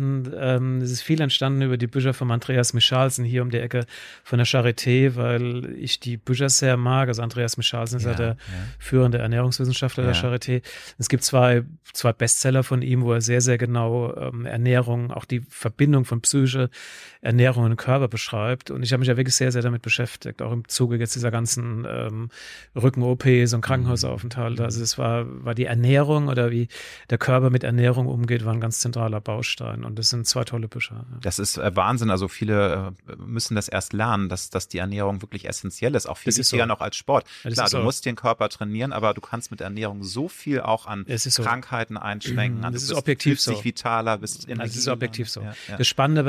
viel entstanden über die Bücher von Andreas Michalsen hier um die Ecke von der Charité, weil ich die Bücher sehr mag. Also Andreas Michalsen ist ja der führende Ernährungswissenschaftler der Charité. Es gibt zwei Bestseller von ihm, wo er sehr, sehr genau Ernährung, auch die Verbindung von Psyche, Ernährung und Körper beschreibt. Und ich habe mich ja wirklich sehr, sehr damit beschäftigt, auch im Zuge jetzt dieser ganzen Rücken-OPs und Krankenhausaufenthalte. Also es war die Ernährung oder wie der Körper mit Ernährung umgeht, war ein ganz zentraler Baustein. Und das sind 2 tolle Bücher. Ja. Das ist Wahnsinn. Also viele müssen das erst lernen, dass die Ernährung wirklich essentiell ist. Auch viel wichtiger noch als Sport. Klar, du musst den Körper trainieren, aber du kannst mit Ernährung so viel auch an Krankheiten einschränken. Das ist objektiv so. Du bist vitaler, bist Energie. Das ist objektiv so. Ja. Das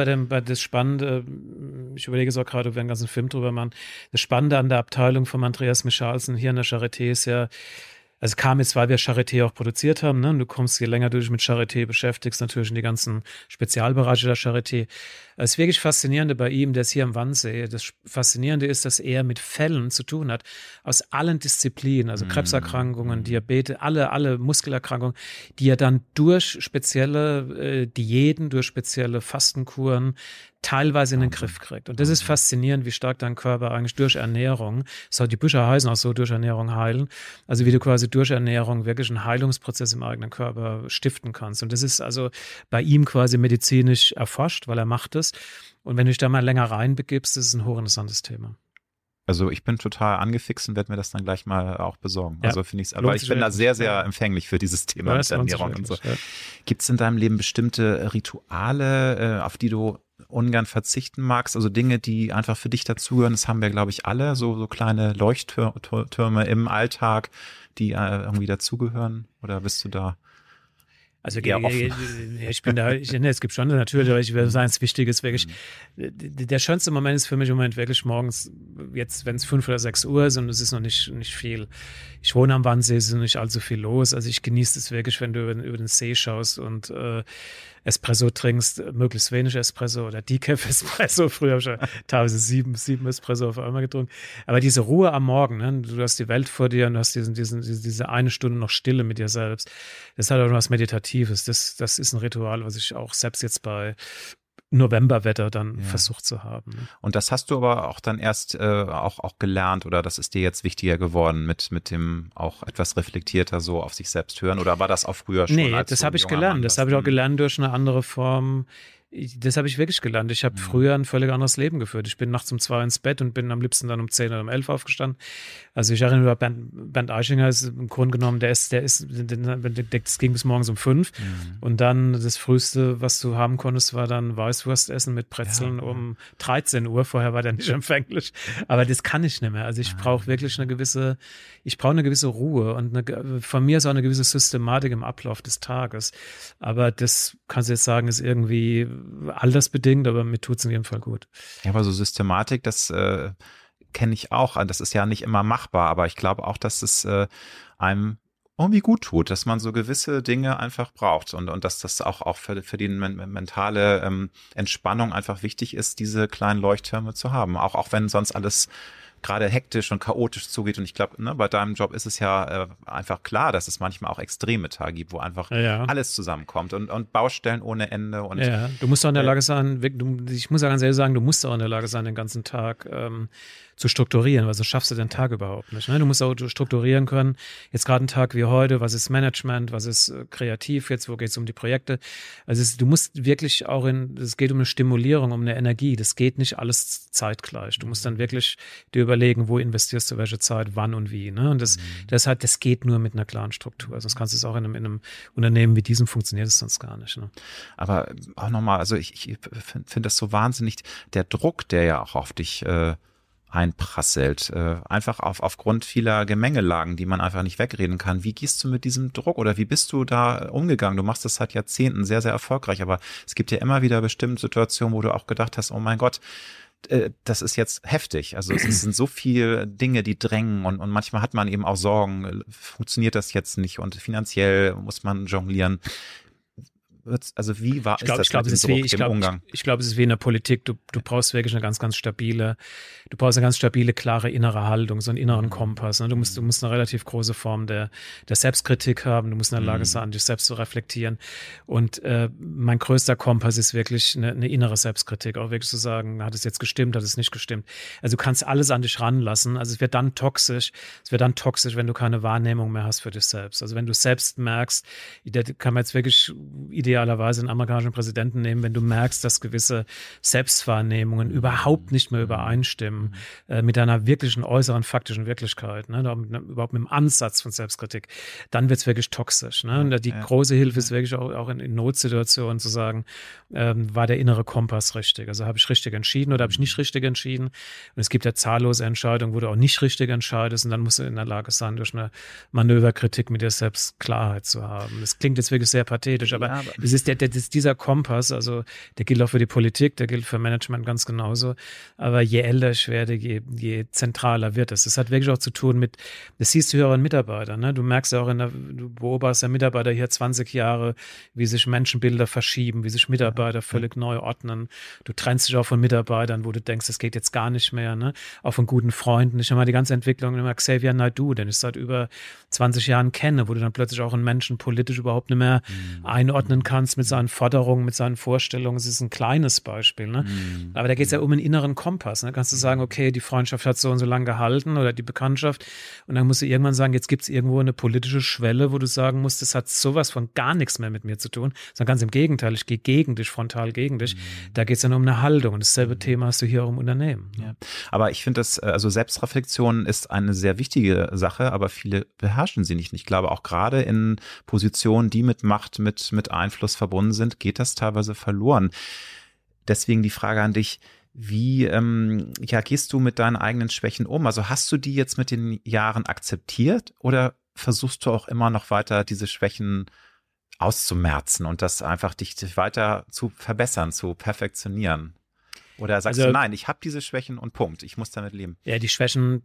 Spannende ich überlege so gerade, ob wir einen ganzen Film drüber machen. Das Spannende an der Abteilung von Andreas Michalsen hier an der Charité ist ja, also kam jetzt, weil wir Charité auch produziert haben, ne? Und du kommst, je länger du dich mit Charité beschäftigst, natürlich in die ganzen Spezialbereiche der Charité. Das wirklich Faszinierende bei ihm, der ist hier am Wannsee, das Faszinierende ist, dass er mit Fällen zu tun hat, aus allen Disziplinen, also Krebserkrankungen, Diabetes, alle Muskelerkrankungen, die er dann durch spezielle Diäten, durch spezielle Fastenkuren teilweise in den Griff kriegt. Und das ist faszinierend, wie stark dein Körper eigentlich durch Ernährung, die Bücher heißen auch so, durch Ernährung heilen, also wie du quasi durch Ernährung wirklich einen Heilungsprozess im eigenen Körper stiften kannst. Und das ist also bei ihm quasi medizinisch erforscht, weil er macht es. Und wenn du dich da mal länger reinbegibst, ist es ein hochinteressantes Thema. Also ich bin total angefixt und werde mir das dann gleich mal auch besorgen. Ja, also finde ich es, aber ich bin da sehr, sehr empfänglich für dieses Thema mit Ernährung und so. Ja. Gibt es in deinem Leben bestimmte Rituale, auf die du ungern verzichten magst? Also Dinge, die einfach für dich dazugehören, das haben wir, glaube ich, alle, so kleine Leuchttürme im Alltag, die irgendwie dazugehören? Oder bist du da? Also ich bin da, es gibt schon natürlich, aber ich würde sagen, das Wichtige ist wirklich, der schönste Moment ist für mich im Moment wirklich morgens, jetzt wenn es 5 oder 6 Uhr ist und es ist noch nicht viel. Ich wohne am Wannsee, es ist nicht allzu viel los, also ich genieße es wirklich, wenn du über den See schaust und Espresso trinkst, möglichst wenig Espresso oder Decaf-Espresso. Früher habe ich ja teilweise sieben Espresso auf einmal getrunken. Aber diese Ruhe am Morgen, ne? Du hast die Welt vor dir und du hast diese eine Stunde noch Stille mit dir selbst. Das hat auch was Meditatives. Das ist ein Ritual, was ich auch selbst jetzt bei Novemberwetter dann versucht zu haben. Ne? Und das hast du aber auch dann erst auch gelernt oder das ist dir jetzt wichtiger geworden mit dem auch etwas reflektierter so auf sich selbst hören oder war das auch früher schon? Nee, das habe ich gelernt. Das habe ich auch gelernt durch eine andere Form. Das habe ich wirklich gelernt. Ich habe früher ein völlig anderes Leben geführt. Ich bin nachts um 2 ins Bett und bin am liebsten dann um 10 oder um 11 aufgestanden. Also ich erinnere mich, Bernd Eichinger ist im Grunde genommen, das ging bis morgens um 5. Und dann das Früheste, was du haben konntest, war dann Weißwurst essen mit Brezeln um 13 Uhr. Vorher war der nicht empfänglich. Aber das kann ich nicht mehr. Also ich brauche wirklich eine gewisse Ruhe und von mir ist auch eine gewisse Systematik im Ablauf des Tages. Aber das kannst du jetzt sagen, ist irgendwie altersbedingt, aber mir tut es in jedem Fall gut. Ja, aber so Systematik, das kenne ich auch. Das ist ja nicht immer machbar, aber ich glaube auch, dass es einem irgendwie gut tut, dass man so gewisse Dinge einfach braucht und dass das auch für die mentale Entspannung einfach wichtig ist, diese kleinen Leuchttürme zu haben. Auch wenn sonst alles gerade hektisch und chaotisch zugeht. Und ich glaube, bei deinem Job ist es ja einfach klar, dass es manchmal auch extreme Tage gibt, wo einfach alles zusammenkommt und Baustellen ohne Ende. Und, du musst auch in der Lage sein, ich muss ja ganz ehrlich sagen, du musst auch in der Lage sein, den ganzen Tag zu strukturieren, weil sonst schaffst du den Tag überhaupt nicht. Ne? Du musst auch strukturieren können. Jetzt gerade ein Tag wie heute, was ist Management, was ist kreativ jetzt, wo geht es um die Projekte? Also du musst wirklich auch es geht um eine Stimulierung, um eine Energie. Das geht nicht alles zeitgleich. Du musst dann wirklich dir überlegen, wo investierst du welche Zeit, wann und wie. Ne? Und das geht nur mit einer klaren Struktur. Sonst kannst du es auch in einem Unternehmen wie diesem funktioniert es sonst gar nicht. Ne? Aber auch nochmal, also ich finde das so wahnsinnig, der Druck, der ja auch auf dich einprasselt, einfach aufgrund vieler Gemengelagen, die man einfach nicht wegreden kann. Wie gehst du mit diesem Druck oder wie bist du da umgegangen? Du machst das seit Jahrzehnten sehr, sehr erfolgreich, aber es gibt ja immer wieder bestimmte Situationen, wo du auch gedacht hast, oh mein Gott, das ist jetzt heftig. Also es sind so viele Dinge, die drängen und manchmal hat man eben auch Sorgen, funktioniert das jetzt nicht und finanziell muss man jonglieren. Also wie war es im Umgang? Ich glaube, es ist wie in der Politik. Du brauchst wirklich eine ganz, ganz stabile, klare innere Haltung, so einen inneren Kompass. Ne? Du musst eine relativ große Form der Selbstkritik haben. Du musst in der Lage sein, dich selbst zu reflektieren. Und mein größter Kompass ist wirklich eine innere Selbstkritik. Auch wirklich zu sagen, hat es jetzt gestimmt, hat es nicht gestimmt. Also du kannst alles an dich ranlassen. Also es wird dann toxisch, wenn du keine Wahrnehmung mehr hast für dich selbst. Also wenn du selbst merkst, da kann man jetzt wirklich idealerweise einen amerikanischen Präsidenten nehmen, wenn du merkst, dass gewisse Selbstwahrnehmungen überhaupt nicht mehr übereinstimmen mit einer wirklichen äußeren faktischen Wirklichkeit, ne, überhaupt mit dem Ansatz von Selbstkritik, dann wird es wirklich toxisch. Ne? Und die große Hilfe ist wirklich auch in Notsituationen zu sagen, war der innere Kompass richtig? Also habe ich richtig entschieden oder habe ich nicht richtig entschieden? Und es gibt ja zahllose Entscheidungen, wo du auch nicht richtig entscheidest und dann musst du in der Lage sein, durch eine Manöverkritik mit dir selbst Klarheit zu haben. Das klingt jetzt wirklich sehr pathetisch, aber das ist dieser Kompass, also der gilt auch für die Politik, der gilt für Management ganz genauso. Aber je älter ich werde, je zentraler wird es. Das hat wirklich auch zu tun mit, das siehst du ja auch in Mitarbeitern. Ne? Du merkst ja auch, du beobachtest ja Mitarbeiter hier 20 Jahre, wie sich Menschenbilder verschieben, wie sich Mitarbeiter völlig neu ordnen. Du trennst dich auch von Mitarbeitern, wo du denkst, das geht jetzt gar nicht mehr. Ne? Auch von guten Freunden. Ich habe mal die ganze Entwicklung immer Xavier Naidoo, den ich seit über 20 Jahren kenne, wo du dann plötzlich auch einen Menschen politisch überhaupt nicht mehr einordnen kannst mit seinen Forderungen, mit seinen Vorstellungen. Es ist ein kleines Beispiel. Ne? Aber da geht es ja um einen inneren Kompass. Ne? Kannst du sagen, okay, die Freundschaft hat so und so lange gehalten oder die Bekanntschaft und dann musst du irgendwann sagen, jetzt gibt es irgendwo eine politische Schwelle, wo du sagen musst, das hat sowas von gar nichts mehr mit mir zu tun, sondern ganz im Gegenteil, ich gehe gegen dich, frontal gegen dich. Da geht es dann um eine Haltung und dasselbe Thema hast du hier auch im Unternehmen. Ne? Ja. Aber ich finde also Selbstreflexion ist eine sehr wichtige Sache, aber viele beherrschen sie nicht. Ich glaube auch gerade in Positionen, die mit Macht, mit Einfluss verbunden sind, geht das teilweise verloren. Deswegen die Frage an dich, wie gehst du mit deinen eigenen Schwächen um? Also hast du die jetzt mit den Jahren akzeptiert oder versuchst du auch immer noch weiter diese Schwächen auszumerzen und das einfach dich weiter zu verbessern, zu perfektionieren? Oder sagst du, nein, ich habe diese Schwächen und Punkt, ich muss damit leben? Ja, die Schwächen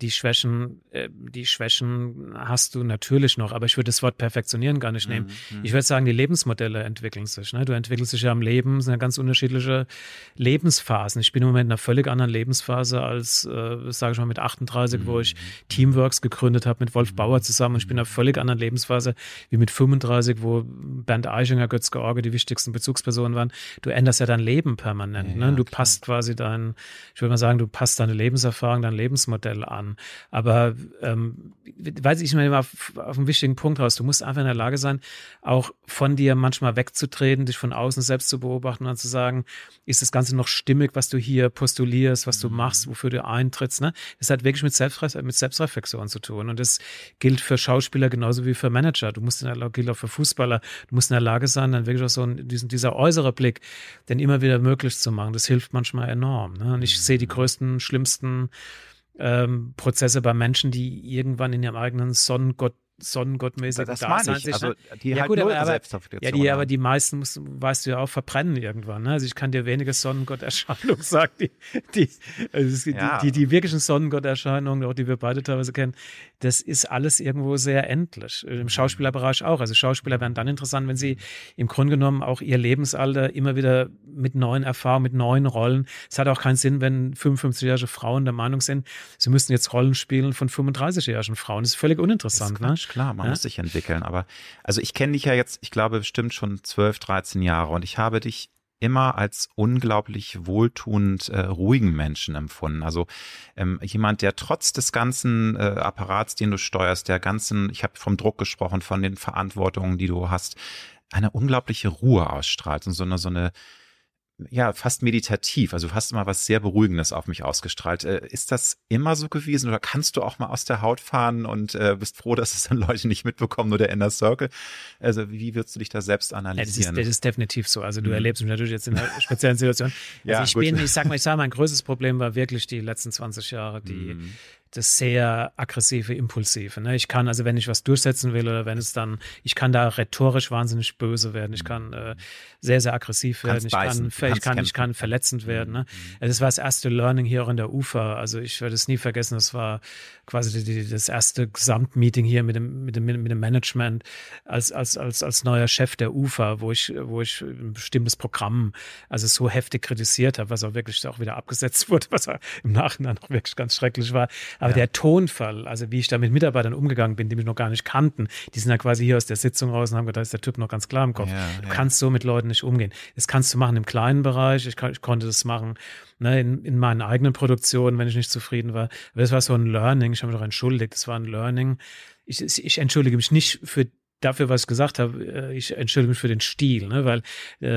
hast du natürlich noch, aber ich würde das Wort perfektionieren gar nicht nehmen. Ich würde sagen, die Lebensmodelle entwickeln sich. Ne? Du entwickelst dich ja im Leben, es sind ja ganz unterschiedliche Lebensphasen. Ich bin im Moment in einer völlig anderen Lebensphase als, sage ich mal, mit 38, wo ich Teamworks gegründet habe mit Wolf Bauer zusammen. Und ich bin in einer völlig anderen Lebensphase wie mit 35, wo Bernd Eichinger, Götz George die wichtigsten Bezugspersonen waren. Du änderst ja dein Leben permanent. Ne? Du passt quasi ich würde mal sagen, du passt deine Lebenserfahrung, dein Lebensmodell an. Aber weiß ich mal auf einen wichtigen Punkt raus, du musst einfach in der Lage sein, auch von dir manchmal wegzutreten, dich von außen selbst zu beobachten und dann zu sagen, ist das Ganze noch stimmig, was du hier postulierst, was du machst, wofür du eintrittst. Ne? Das hat wirklich mit Selbstreflexion zu tun. Und das gilt für Schauspieler genauso wie für Manager. Gilt auch für Fußballer. Du musst in der Lage sein, dann wirklich auch so dieser äußere Blick, den immer wieder möglich zu machen. Das hilft manchmal enorm. Ne? Und ich sehe die größten, schlimmsten Prozesse bei Menschen, die irgendwann in ihrem eigenen sonnengottmäßigen Dasein sich. Also die ja, halt gut, nur aber Selbstreflexion aber die meisten, weißt du ja auch, verbrennen irgendwann. Ne? Also ich kann dir wenige Sonnengotterscheinungen sagen, die wirklichen Sonnengotterscheinungen, auch die wir beide teilweise kennen, das ist alles irgendwo sehr endlich. Im Schauspielerbereich auch. Also Schauspieler werden dann interessant, wenn sie im Grunde genommen auch ihr Lebensalter immer wieder mit neuen Erfahrungen, mit neuen Rollen. Es hat auch keinen Sinn, wenn 55-jährige Frauen der Meinung sind, sie müssten jetzt Rollen spielen von 35-jährigen Frauen. Das ist völlig uninteressant. Das ist klar, man muss sich entwickeln. Aber also ich kenne dich ja jetzt, ich glaube bestimmt schon 12, 13 Jahre und ich habe dich immer als unglaublich wohltuend ruhigen Menschen empfunden. Also jemand, der trotz des ganzen Apparats, den du steuerst, ich habe vom Druck gesprochen, von den Verantwortungen, die du hast, eine unglaubliche Ruhe ausstrahlt und so eine ja, fast meditativ, also du hast immer was sehr Beruhigendes auf mich ausgestrahlt. Ist das immer so gewesen oder kannst du auch mal aus der Haut fahren und bist froh, dass es dann Leute nicht mitbekommen, nur der Inner Circle? Also wie würdest du dich da selbst analysieren? Ja, das ist definitiv so. Also du erlebst mich natürlich jetzt in einer speziellen Situation. Also ich sag mal, mein größtes Problem war wirklich die letzten 20 Jahre, das sehr aggressive, impulsive. Ne? Ich kann, also wenn ich was durchsetzen will oder ich kann da rhetorisch wahnsinnig böse werden. Ich kann sehr, sehr aggressiv werden. Ich kann verletzend werden. Ne? Also das war das erste Learning hier auch in der UFA. Also ich werde es nie vergessen. Das war quasi das erste Gesamtmeeting hier mit dem Management als neuer Chef der UFA, wo ich ein bestimmtes Programm also so heftig kritisiert habe, was auch wirklich auch wieder abgesetzt wurde, was im Nachhinein auch wirklich ganz schrecklich war. Aber der Tonfall, also wie ich da mit Mitarbeitern umgegangen bin, die mich noch gar nicht kannten, die sind ja quasi hier aus der Sitzung raus und haben gedacht, da ist der Typ noch ganz klar im Kopf. Du kannst so mit Leuten nicht umgehen. Das kannst du machen im kleinen Bereich. Ich konnte das machen in meinen eigenen Produktionen, wenn ich nicht zufrieden war. Aber das war so ein Learning. Ich habe mich auch entschuldigt. Das war ein Learning. Ich entschuldige mich nicht dafür, was ich gesagt habe, ich entschuldige mich für den Stil, ne, weil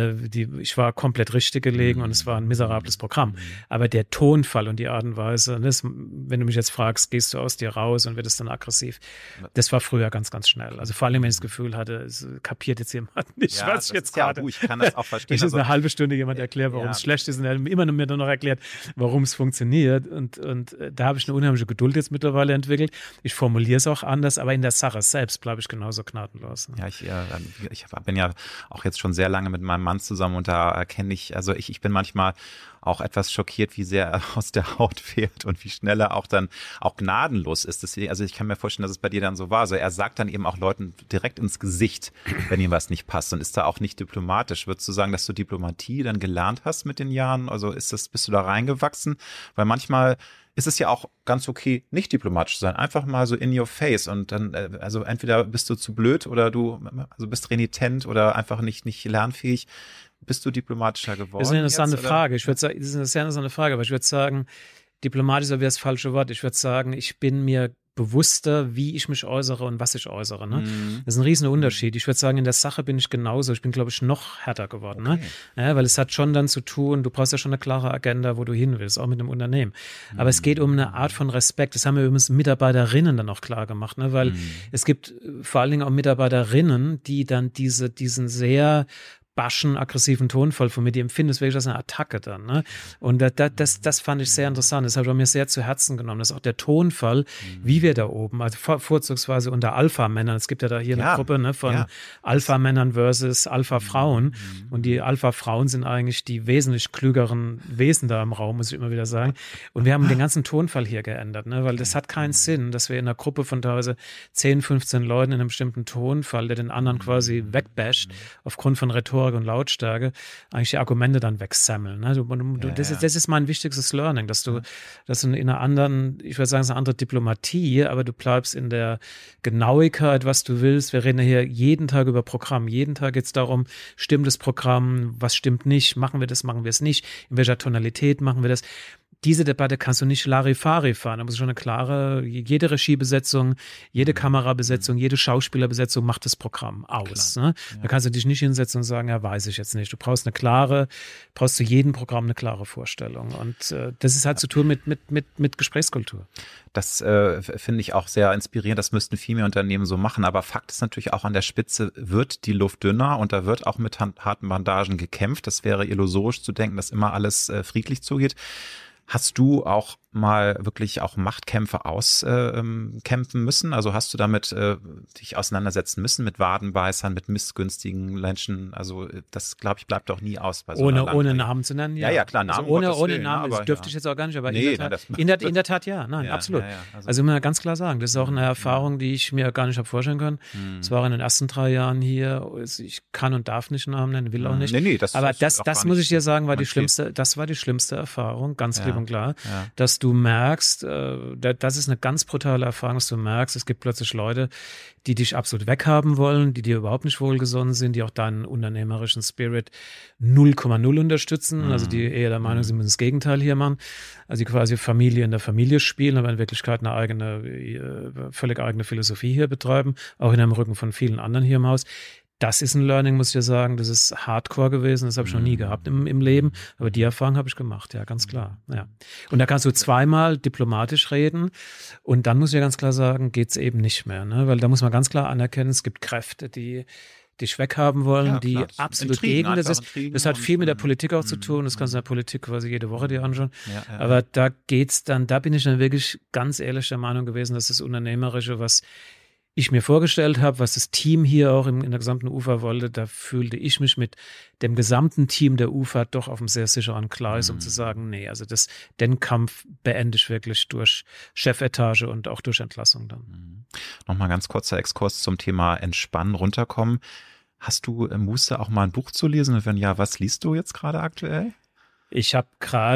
ich war komplett richtig gelegen und es war ein miserables Programm. Aber der Tonfall und die Art und Weise, wenn du mich jetzt fragst, gehst du aus dir raus und wird es dann aggressiv, das war früher ganz, ganz schnell. Also vor allem, wenn ich das Gefühl hatte, es kapiert jetzt jemand nicht, was ich jetzt gerade... Ja, ich kann das auch verstehen. Ich eine halbe Stunde jemand erklärt, warum es schlecht ist und er hat immer mir dann noch erklärt, warum es funktioniert und da habe ich eine unheimliche Geduld jetzt mittlerweile entwickelt. Ich formuliere es auch anders, aber in der Sache selbst bleibe ich genauso gnadenlos. Ja, ich bin ja auch jetzt schon sehr lange mit meinem Mann zusammen und da erkenne ich bin manchmal auch etwas schockiert, wie sehr er aus der Haut fährt und wie schnell er auch dann auch gnadenlos ist. Deswegen, also ich kann mir vorstellen, dass es bei dir dann so war. Also er sagt dann eben auch Leuten direkt ins Gesicht, wenn ihm was nicht passt und ist da auch nicht diplomatisch. Würdest du sagen, dass du Diplomatie dann gelernt hast mit den Jahren? Also bist du da reingewachsen? Weil manchmal ist es ja auch ganz okay, nicht diplomatisch zu sein. Einfach mal so in your face und dann, also entweder bist du zu blöd oder du bist renitent oder einfach nicht lernfähig. Bist du diplomatischer geworden? Das ist eine interessante Frage. Ich würde sagen, das ist eine sehr interessante Frage, aber ich würde sagen, diplomatisch wäre das falsche Wort. Ich würde sagen, ich bin mir bewusster, wie ich mich äußere und was ich äußere. Ne? Das ist ein riesen Unterschied. Ich würde sagen, in der Sache bin ich genauso. Ich bin, glaube ich, noch härter geworden. Okay. Ne? Ja, weil es hat schon dann zu tun, du brauchst ja schon eine klare Agenda, wo du hin willst, auch mit einem Unternehmen. Aber es geht um eine Art von Respekt. Das haben wir übrigens Mitarbeiterinnen dann auch klar gemacht, ne? Weil es gibt vor allen Dingen auch Mitarbeiterinnen, die dann diesen sehr barschen, aggressiven Tonfall von mir, die empfinden es wirklich als eine Attacke dann. Ne? Und das fand ich sehr interessant. Das habe ich mir sehr zu Herzen genommen. Das ist auch der Tonfall, wie wir da oben, also vorzugsweise unter Alpha-Männern, es gibt ja da hier eine Gruppe, ne, von Alpha-Männern versus Alpha-Frauen. Und die Alpha-Frauen sind eigentlich die wesentlich klügeren Wesen da im Raum, muss ich immer wieder sagen. Und wir haben den ganzen Tonfall hier geändert, ne? Weil das hat keinen Sinn, dass wir in einer Gruppe von teilweise 10, 15 Leuten in einem bestimmten Tonfall, der den anderen quasi wegbasht, aufgrund von Rhetorik und Lautstärke, eigentlich die Argumente dann wegsammeln. Ne? Das ist mein wichtigstes Learning, dass du in einer anderen, ich würde sagen, es ist eine andere Diplomatie, aber du bleibst in der Genauigkeit, was du willst. Wir reden ja hier jeden Tag über Programm. Jeden Tag geht es darum, stimmt das Programm, was stimmt nicht, machen wir das, machen wir es nicht, in welcher Tonalität machen wir das. Diese Debatte kannst du nicht Larifari fahren. Da muss schon eine klare, jede Regiebesetzung, jede Kamerabesetzung, jede Schauspielerbesetzung macht das Programm aus. Ne? Da kannst du dich nicht hinsetzen und sagen, ja, weiß ich jetzt nicht. Du brauchst zu jedem Programm eine klare Vorstellung. Und das ist halt zu tun mit Gesprächskultur. Das finde ich auch sehr inspirierend. Das müssten viel mehr Unternehmen so machen. Aber Fakt ist natürlich auch, an der Spitze wird die Luft dünner und da wird auch mit harten Bandagen gekämpft. Das wäre illusorisch zu denken, dass immer alles friedlich zugeht. Hast du auch mal wirklich auch Machtkämpfe auskämpfen müssen? Also hast du damit dich auseinandersetzen müssen mit Wadenbeißern, mit missgünstigen Menschen? Also das, glaube ich, bleibt doch nie aus. Bei so ohne Namen zu nennen, ja. Ja, klar, Namen. Also ohne Namen, das dürfte ich jetzt auch gar nicht, aber in der Tat ja. Nein, absolut. Also muss man ganz klar sagen, das ist auch eine Erfahrung, die ich mir gar nicht habe vorstellen können. Es war in den ersten 3 Jahren hier, ich kann und darf nicht Namen nennen, will auch nicht. Aber das muss ich dir sagen, war die schlimmste Erfahrung, ganz klipp und klar, dass du merkst, das ist eine ganz brutale Erfahrung, dass du merkst, es gibt plötzlich Leute, die dich absolut weghaben wollen, die dir überhaupt nicht wohlgesonnen sind, die auch deinen unternehmerischen Spirit 0,0 unterstützen, also die eher der Meinung sind, müssen das Gegenteil hier machen, also die quasi Familie in der Familie spielen, aber in Wirklichkeit eine völlig eigene Philosophie hier betreiben, auch in dem Rücken von vielen anderen hier im Haus. Das ist ein Learning, muss ich dir sagen. Das ist Hardcore gewesen. Das habe ich noch nie gehabt im Leben. Aber die Erfahrung habe ich gemacht, ja, ganz klar. Ja. Und da kannst du zweimal diplomatisch reden. Und dann muss ich ja ganz klar sagen, geht's eben nicht mehr. Ne? Weil da muss man ganz klar anerkennen, es gibt Kräfte, die dich weghaben wollen, die absolut gegen das ist. Das hat viel mit der Politik auch zu tun. Das kannst du in der Politik quasi jede Woche dir anschauen. Aber da bin ich dann wirklich ganz ehrlich der Meinung gewesen, dass das Unternehmerische, was ich mir vorgestellt habe, was das Team hier auch in der gesamten UFA wollte, da fühlte ich mich mit dem gesamten Team der UFA doch auf einem sehr sicheren Gleis, um zu sagen, nee, also den Kampf beende ich wirklich durch Chefetage und auch durch Entlassung dann. Nochmal ganz kurzer Exkurs zum Thema Entspannen, runterkommen. Hast du Muße, auch mal ein Buch zu lesen? Und wenn ja, was liest du jetzt gerade aktuell? Ich habe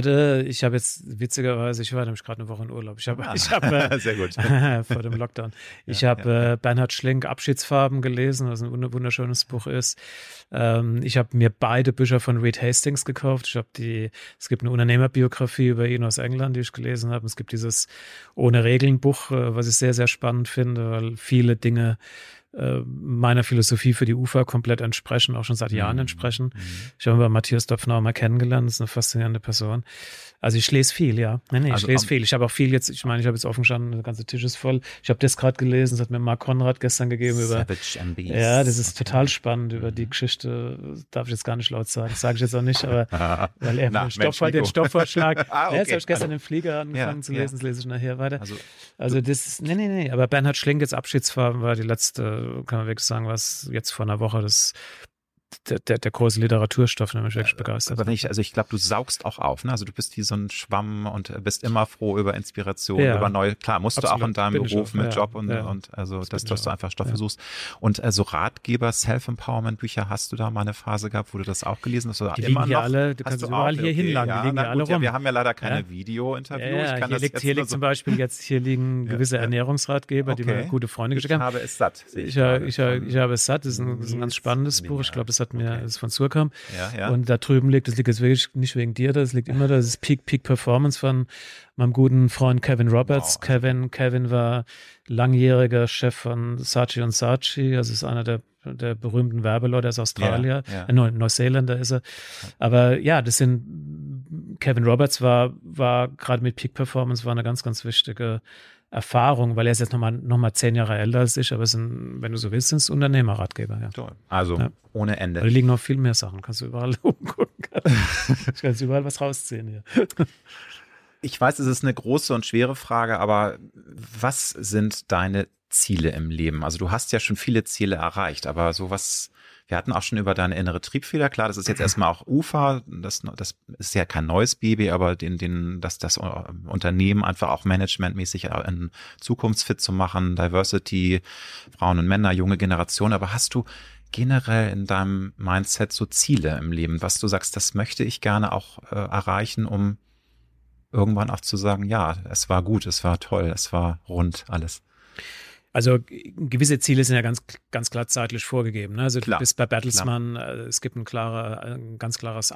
jetzt witzigerweise, ich war nämlich gerade eine Woche in Urlaub. Ich habe sehr gut. vor dem Lockdown. Ich habe Bernhard Schlink Abschiedsfarben gelesen, was ein wunderschönes Buch ist. Ich habe mir beide Bücher von Reed Hastings gekauft. Es gibt eine Unternehmerbiografie über ihn aus England, die ich gelesen habe. Es gibt dieses Ohne Regeln Buch, was ich sehr, sehr spannend finde, weil viele Dinge meiner Philosophie für die UFA komplett entsprechen, auch schon seit Jahren entsprechen. Ich habe Matthias Dopfner mal kennengelernt, das ist eine faszinierende Person. Also ich lese viel, ja. Ich lese viel. Ich habe auch viel jetzt, ich habe jetzt offen gestanden, der ganze Tisch ist voll. Ich habe das gerade gelesen, das hat mir Mark Konrad gestern gegeben über Savage MBs. Ja, das ist total spannend über die Geschichte, darf ich jetzt gar nicht laut sagen, das sage ich jetzt auch nicht, aber weil er den Stoffvorschlag, okay. Jetzt habe ich gestern den Flieger angefangen zu lesen, das lese ich nachher weiter. Also das ist, aber Bernhard Schlink jetzt Abschiedsfarben war die letzte, kann man wirklich sagen, was jetzt vor einer Woche der große Literaturstoff, der mich wirklich begeistert. Aber ich glaube, du saugst auch auf, ne? Also du bist wie so ein Schwamm und bist immer froh über Inspiration, über neue, klar, musst absolut, du auch in deinem Beruf mit Job und also dass du einfach Stoffe suchst. Und so Ratgeber, Self-Empowerment-Bücher, hast du da mal eine Phase gehabt, wo du das auch gelesen hast? Oder die liegen hier alle, du kannst überall hier hinlangen, die liegen hier alle rum. Wir haben ja leider keine Video-Interviews. Hier liegt zum Beispiel hier liegen gewisse Ernährungsratgeber, die mir gute Freunde geschickt haben. Ich habe es satt. Ich habe es satt, das ist ein ganz spannendes Buch. Ich glaube, das ist von Surkamp. Und da drüben das liegt jetzt wirklich nicht wegen dir, das liegt immer da, das ist Peak Performance von meinem guten Freund Kevin Roberts. Wow. Kevin war langjähriger Chef von Saatchi & Saatchi, also ist einer der berühmten Werbeleute aus Australien, Neuseeländer ist er. Aber ja, Kevin Roberts war gerade mit Peak Performance, war eine ganz, ganz wichtige Erfahrung, weil er ist jetzt nochmal 10 Jahre älter als ich, aber wenn du so willst, sind es Unternehmerratgeber. Ja. Toll. Also ohne Ende. Aber da liegen noch viel mehr Sachen, kannst du überall umgucken. Ich kann überall was rausziehen hier. Ich weiß, es ist eine große und schwere Frage, aber was sind deine Ziele im Leben? Also du hast ja schon viele Ziele erreicht, aber sowas, wir hatten auch schon über deine innere Triebfeder, klar, das ist jetzt erstmal auch UFA, das ist ja kein neues Baby, aber das Unternehmen einfach auch managementmäßig in zukunftsfit zu machen, Diversity, Frauen und Männer, junge Generation, aber hast du generell in deinem Mindset so Ziele im Leben, was du sagst, das möchte ich gerne auch erreichen, um irgendwann auch zu sagen, ja, es war gut, es war toll, es war rund, alles. Also gewisse Ziele sind ja ganz klar zeitlich vorgegeben. Ne? Also du bist bei Bertelsmann, es gibt ein ganz klares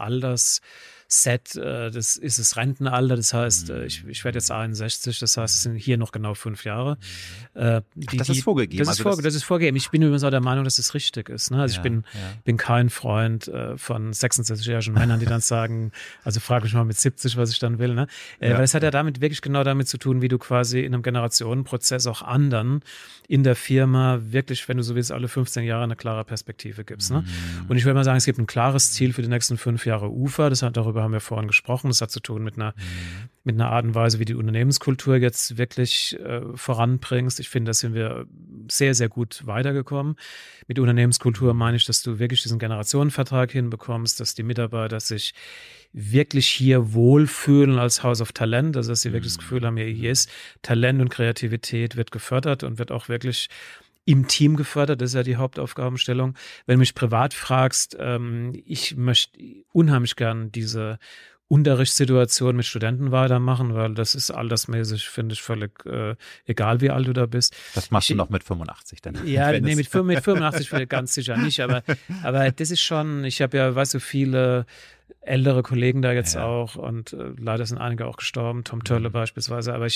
Altersset, das ist das Rentenalter, das heißt, ich werde jetzt 61, das heißt, es sind hier noch genau 5 Jahre. Das ist vorgegeben. Das ist vorgegeben. Ich bin übrigens auch der Meinung, dass es richtig ist. Ne? Also ich bin kein Freund von 66-jährigen Männern, die dann sagen, also frage mich mal mit 70, was ich dann will. Ne? Weil es hat ja wirklich genau damit zu tun, wie du quasi in einem Generationenprozess auch anderen in der Firma wirklich, wenn du so willst, alle 15 Jahre eine klare Perspektive gibst. Ne? Und ich würde mal sagen, es gibt ein klares Ziel für die nächsten 5 Jahre UFA. Darüber haben wir vorhin gesprochen. Das hat zu tun mit einer Art und Weise, wie die Unternehmenskultur jetzt wirklich voranbringst. Ich finde, da sind wir sehr, sehr gut weitergekommen. Mit Unternehmenskultur meine ich, dass du wirklich diesen Generationenvertrag hinbekommst, dass die Mitarbeiter sich wirklich hier wohlfühlen als House of Talent, also dass sie wirklich das Gefühl haben, hier ist Talent und Kreativität wird gefördert und wird auch wirklich im Team gefördert, das ist ja die Hauptaufgabenstellung. Wenn du mich privat fragst, ich möchte unheimlich gern diese Unterrichtssituation mit Studenten weitermachen, weil das ist altersmäßig, finde ich, völlig egal, wie alt du da bist. Das machst du noch mit 85 dann. Ja, nee, mit 85 ganz sicher nicht, aber das ist schon, ich habe ja, weißt du, viele ältere Kollegen da jetzt auch und leider sind einige auch gestorben, Tom Törle beispielsweise, aber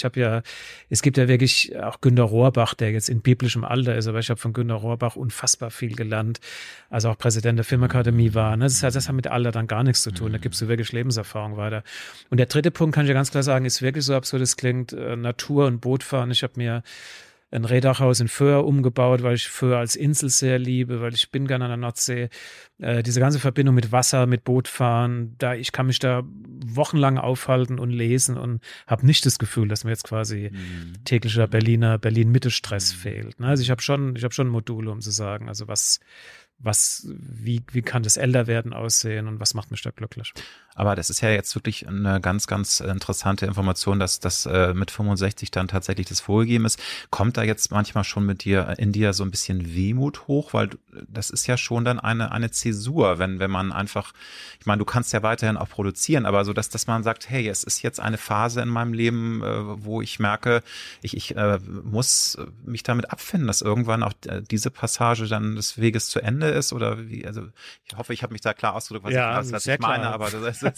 es gibt ja wirklich auch Günter Rohrbach, der jetzt in biblischem Alter ist, aber ich habe von Günter Rohrbach unfassbar viel gelernt, also auch Präsident der Filmakademie war. Ne? Das hat mit Alter dann gar nichts zu tun, da gibst du wirklich Lebenserfahrung weiter. Und der dritte Punkt, kann ich ja ganz klar sagen, ist wirklich so absurd es klingt, Natur und Bootfahren. Ich habe mir ein Rehdachhaus in Föhr umgebaut, weil ich Föhr als Insel sehr liebe, weil ich bin gerne an der Nordsee. Diese ganze Verbindung mit Wasser, mit Bootfahren, ich kann mich da wochenlang aufhalten und lesen und habe nicht das Gefühl, dass mir jetzt quasi täglicher Berlin-Mitte-Stress fehlt. Also ich habe schon Module, um zu sagen, also wie kann das Älterwerden aussehen und was macht mich da glücklich? Aber das ist ja jetzt wirklich eine ganz, ganz interessante Information, dass das mit 65 dann tatsächlich das vorgegeben ist. Kommt da jetzt manchmal schon in dir so ein bisschen Wehmut hoch? Weil das ist ja schon dann eine Zäsur, wenn man einfach, ich meine, du kannst ja weiterhin auch produzieren, aber so, dass man sagt, hey, es ist jetzt eine Phase in meinem Leben, wo ich merke, ich muss mich damit abfinden, dass irgendwann auch diese Passage dann des Weges zu Ende ist oder wie, also ich hoffe, ich habe mich da klar ausgedrückt, was ich meine, aber das ist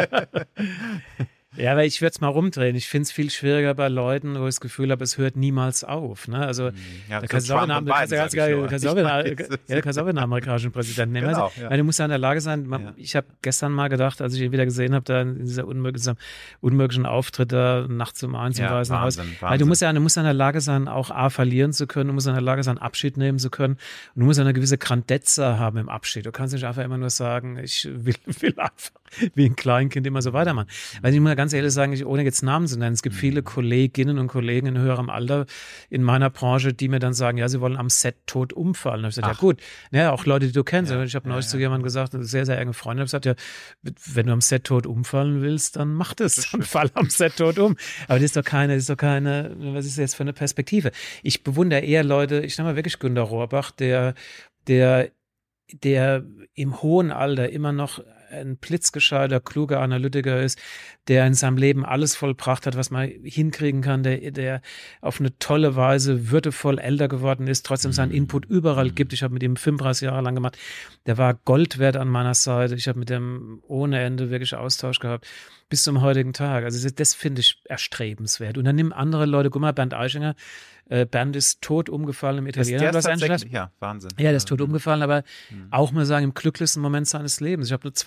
Ja, aber ich würde es mal rumdrehen. Ich finde es viel schwieriger bei Leuten, wo ich das Gefühl habe, es hört niemals auf. Ne? Also da kannst du auch einen amerikanischen Präsidenten nehmen. Genau, also, weil du musst ja in der Lage sein, ich habe gestern mal gedacht, als ich ihn wieder gesehen habe, da in dieser unmöglichen Auftritt da nachts um 1 im Weißen Haus. Weil du musst ja in der Lage sein, auch A, verlieren zu können, du musst in der Lage sein, Abschied nehmen zu können und du musst eine gewisse Grandezza haben im Abschied. Du kannst nicht einfach immer nur sagen, ich will einfach wie ein Kleinkind immer so weitermachen. Weil ich muss ja ganz ehrlich sagen, ohne jetzt Namen zu nennen, es gibt viele Kolleginnen und Kollegen in höherem Alter in meiner Branche, die mir dann sagen, ja, sie wollen am Set tot umfallen. Da habe ich gesagt, ja gut, ja, auch Leute, die du kennst. Ja, ich habe neulich zu jemandem gesagt, eine sehr, sehr enge Freundin, habe gesagt, ja, wenn du am Set tot umfallen willst, dann mach das, dann fall am Set tot um. Aber das ist doch keine, was ist das jetzt für eine Perspektive? Ich bewundere eher Leute, ich nenne mal wirklich Günter Rohrbach, der im hohen Alter immer noch ein blitzgescheiter, kluger Analytiker ist, der in seinem Leben alles vollbracht hat, was man hinkriegen kann, der auf eine tolle Weise würdevoll älter geworden ist, trotzdem seinen Input überall gibt. Ich habe mit ihm 35 Jahre lang gemacht. Der war Gold wert an meiner Seite. Ich habe mit dem ohne Ende wirklich Austausch gehabt bis zum heutigen Tag. Also das finde ich erstrebenswert. Und dann nehmen andere Leute, guck mal, Bernd Eichinger, Bernd ist tot umgefallen im Italiener. Los Angeles. Ja, Wahnsinn. Ja, der ist tot umgefallen, aber auch mal sagen, im glücklichsten Moment seines Lebens. Ich habe nur 2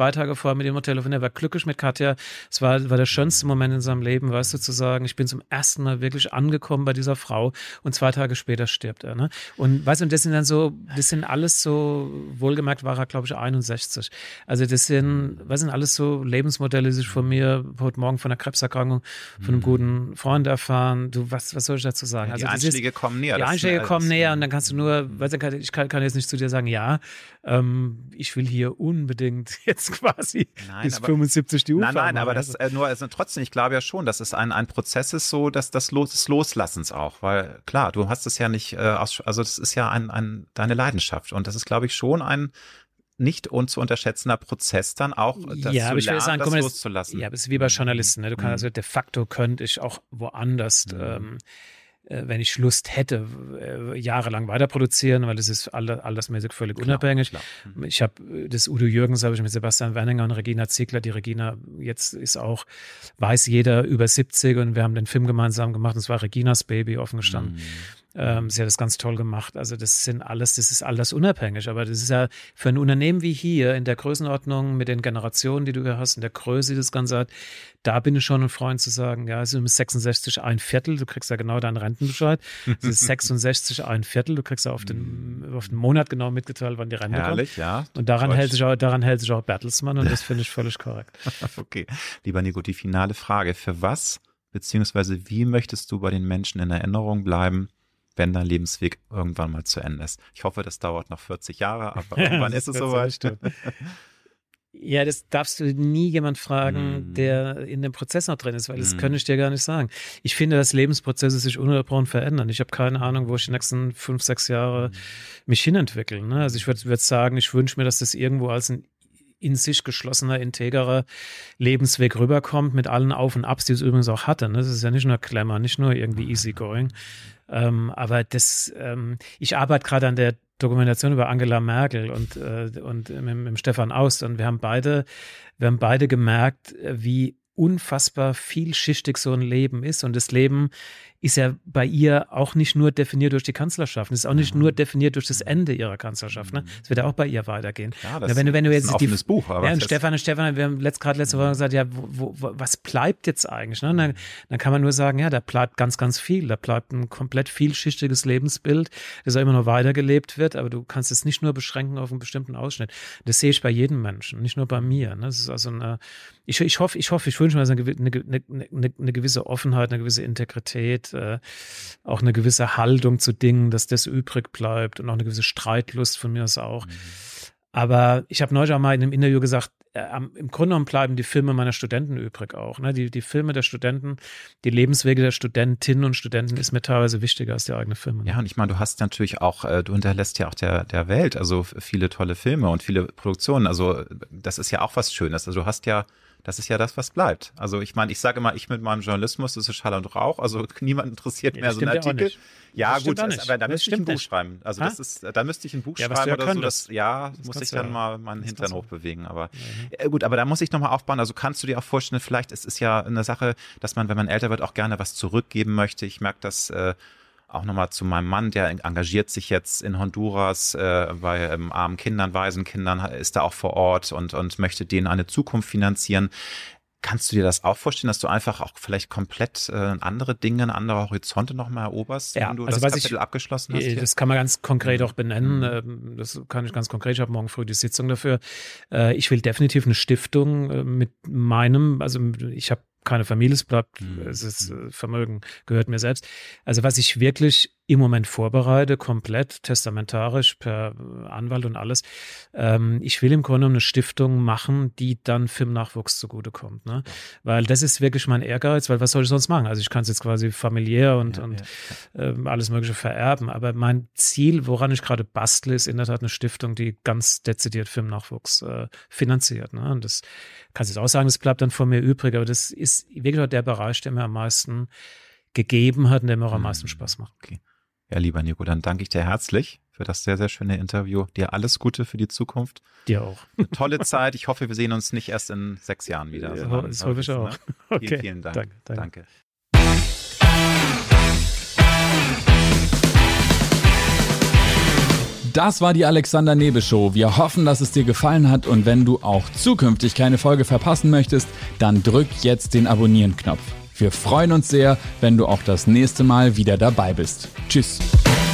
2 Tage vorher mit ihm telefoniert, er war glücklich mit Katja. Es war der schönste Moment in seinem Leben, weißt du, zu sagen, ich bin zum ersten Mal wirklich angekommen bei dieser Frau und 2 Tage später stirbt er. Ne? Und weißt du, das sind alles so, wohlgemerkt war er, glaube ich, 61. Also das sind alles so Lebensmodelle, die sich von mir heute Morgen von einer Krebserkrankung, von einem guten Freund erfahren. Du, was soll ich dazu sagen? Ja, die Einschläge kommen näher. Die Einschläge kommen näher und dann kannst du nur, ich kann jetzt nicht zu dir sagen, ja, ich will hier unbedingt jetzt quasi bis 75 die Uhr Nein, aber das trotzdem, ich glaube ja schon, dass es ein Prozess ist, so dass des Loslassens auch, weil klar, du hast es ja nicht, also das ist ja deine Leidenschaft und das ist, glaube ich, schon ein nicht zu unterschätzender Prozess dann auch, das ja, aber ich will sagen, das loszulassen. Ja, aber es ist wie bei Journalisten, ne? Du kannst also de facto könnte ich auch woanders wenn ich Lust hätte, jahrelang weiter produzieren, weil das ist altersmäßig völlig unabhängig. Klar. Ich habe das Udo Jürgens, habe ich mit Sebastian Werninger und Regina Ziegler. Die Regina jetzt ist auch, weiß jeder, über 70 und wir haben den Film gemeinsam gemacht und es war Reginas Baby, offen gestanden. Sie hat das ganz toll gemacht. Also das ist alles unabhängig. Aber das ist ja für ein Unternehmen wie hier in der Größenordnung mit den Generationen, die du hier hast, in der Größe, die das Ganze hat, da bin ich schon ein Freund zu sagen, ja, es ist 66 1/4, du kriegst ja genau deinen Rentenbescheid. Es ist 66 1/4, du kriegst ja auf den Monat genau mitgeteilt, wann die Rente Herrlich, kommt. Ja. Und daran hält sich auch Bertelsmann und das finde ich völlig korrekt. Okay, lieber Nico, die finale Frage. Für was beziehungsweise wie möchtest du bei den Menschen in Erinnerung bleiben, wenn dein Lebensweg irgendwann mal zu Ende ist? Ich hoffe, das dauert noch 40 Jahre, aber irgendwann ist es soweit. Ja, das darfst du nie jemand fragen, der in dem Prozess noch drin ist, weil das kann ich dir gar nicht sagen. Ich finde, dass Lebensprozesse sich ununterbrochen verändern. Ich habe keine Ahnung, wo ich die nächsten 5, 6 Jahre mich hinentwickle. Ne? Also ich würde sagen, ich wünsche mir, dass das irgendwo als ein in sich geschlossener, integrer Lebensweg rüberkommt, mit allen Auf und Abs, die es übrigens auch hatte. Ne? Das ist ja nicht nur Glamour, nicht nur irgendwie easygoing. Aber ich arbeite gerade an der Dokumentation über Angela Merkel und mit Stefan Aust und wir haben beide gemerkt, wie unfassbar vielschichtig so ein Leben ist und das Leben ist ja bei ihr auch nicht nur definiert durch die Kanzlerschaft, es ist auch nicht nur definiert durch das Ende ihrer Kanzlerschaft, ne? Es wird ja auch bei ihr weitergehen. Ja, das ist ein offenes Buch. Aber ja, und Stefan, wir haben gerade letzte Woche gesagt, ja, was bleibt jetzt eigentlich? Ne? Dann kann man nur sagen, ja, da bleibt ganz, ganz viel, da bleibt ein komplett vielschichtiges Lebensbild, das auch immer noch weitergelebt wird, aber du kannst es nicht nur beschränken auf einen bestimmten Ausschnitt. Das sehe ich bei jedem Menschen, nicht nur bei mir. Ne? Das ist also ich wünsche mir also eine gewisse Offenheit, eine gewisse Integrität, auch eine gewisse Haltung zu Dingen, dass das übrig bleibt und auch eine gewisse Streitlust von mir aus auch. Aber ich habe neulich auch mal in einem Interview gesagt, im Grunde genommen bleiben die Filme meiner Studenten übrig auch. Ne? Die Filme der Studenten, die Lebenswege der Studentinnen und Studenten ist mir teilweise wichtiger als die eigenen Filme. Ne? Ja, und ich meine, du hast natürlich auch, du hinterlässt ja auch der Welt, also viele tolle Filme und viele Produktionen. Also das ist ja auch was Schönes. Also du hast ja, das ist ja das, was bleibt. Also ich meine, ich sage immer, ich mit meinem Journalismus, das ist Schall und Rauch. Also niemand interessiert mehr so einen Artikel. Ja, gut, aber da müsste ich ein Buch schreiben. Also da müsste ich ein Buch schreiben oder so. Das muss ich dann mal meinen Hintern hochbewegen. Aber gut, aber da muss ich nochmal aufbauen. Also kannst du dir auch vorstellen, vielleicht es ist ja eine Sache, dass man, wenn man älter wird, auch gerne was zurückgeben möchte. Ich merke das auch nochmal zu meinem Mann, der engagiert sich jetzt in Honduras bei armen Kindern, Waisenkindern, ist da auch vor Ort und möchte denen eine Zukunft finanzieren. Kannst du dir das auch vorstellen, dass du einfach auch vielleicht komplett andere Dinge, andere Horizonte nochmal eroberst, wenn du also das Kapitel abgeschlossen hast? Das kann man ganz konkret auch benennen. Das kann ich ganz konkret. Ich habe morgen früh die Sitzung dafür. Ich will definitiv eine Stiftung mit also ich habe keine Familie, es bleibt, es ist Vermögen, gehört mir selbst. Also was ich wirklich im Moment vorbereite, komplett testamentarisch per Anwalt und alles, ich will im Grunde eine Stiftung machen, die dann Filmnachwuchs zugutekommt. Ne? Weil das ist wirklich mein Ehrgeiz, weil was soll ich sonst machen? Also ich kann es jetzt quasi familiär und alles Mögliche vererben, aber mein Ziel, woran ich gerade bastle, ist in der Tat eine Stiftung, die ganz dezidiert Filmnachwuchs finanziert. Ne? Und das kannst du jetzt auch sagen, das bleibt dann von mir übrig, aber das ist wirklich der Bereich, der mir am meisten gegeben hat und der mir auch am meisten Spaß macht. Okay. Ja, lieber Nico, dann danke ich dir herzlich für das sehr, sehr schöne Interview. Dir alles Gute für die Zukunft. Dir auch. Eine tolle Zeit. Ich hoffe, wir sehen uns nicht erst in 6 Jahren wieder. Ja, das hoffe ich auch. Ne? Okay. Vielen Dank. Danke. Das war die Alexander Nebel Show. Wir hoffen, dass es dir gefallen hat und wenn du auch zukünftig keine Folge verpassen möchtest, dann drück jetzt den Abonnieren-Knopf. Wir freuen uns sehr, wenn du auch das nächste Mal wieder dabei bist. Tschüss.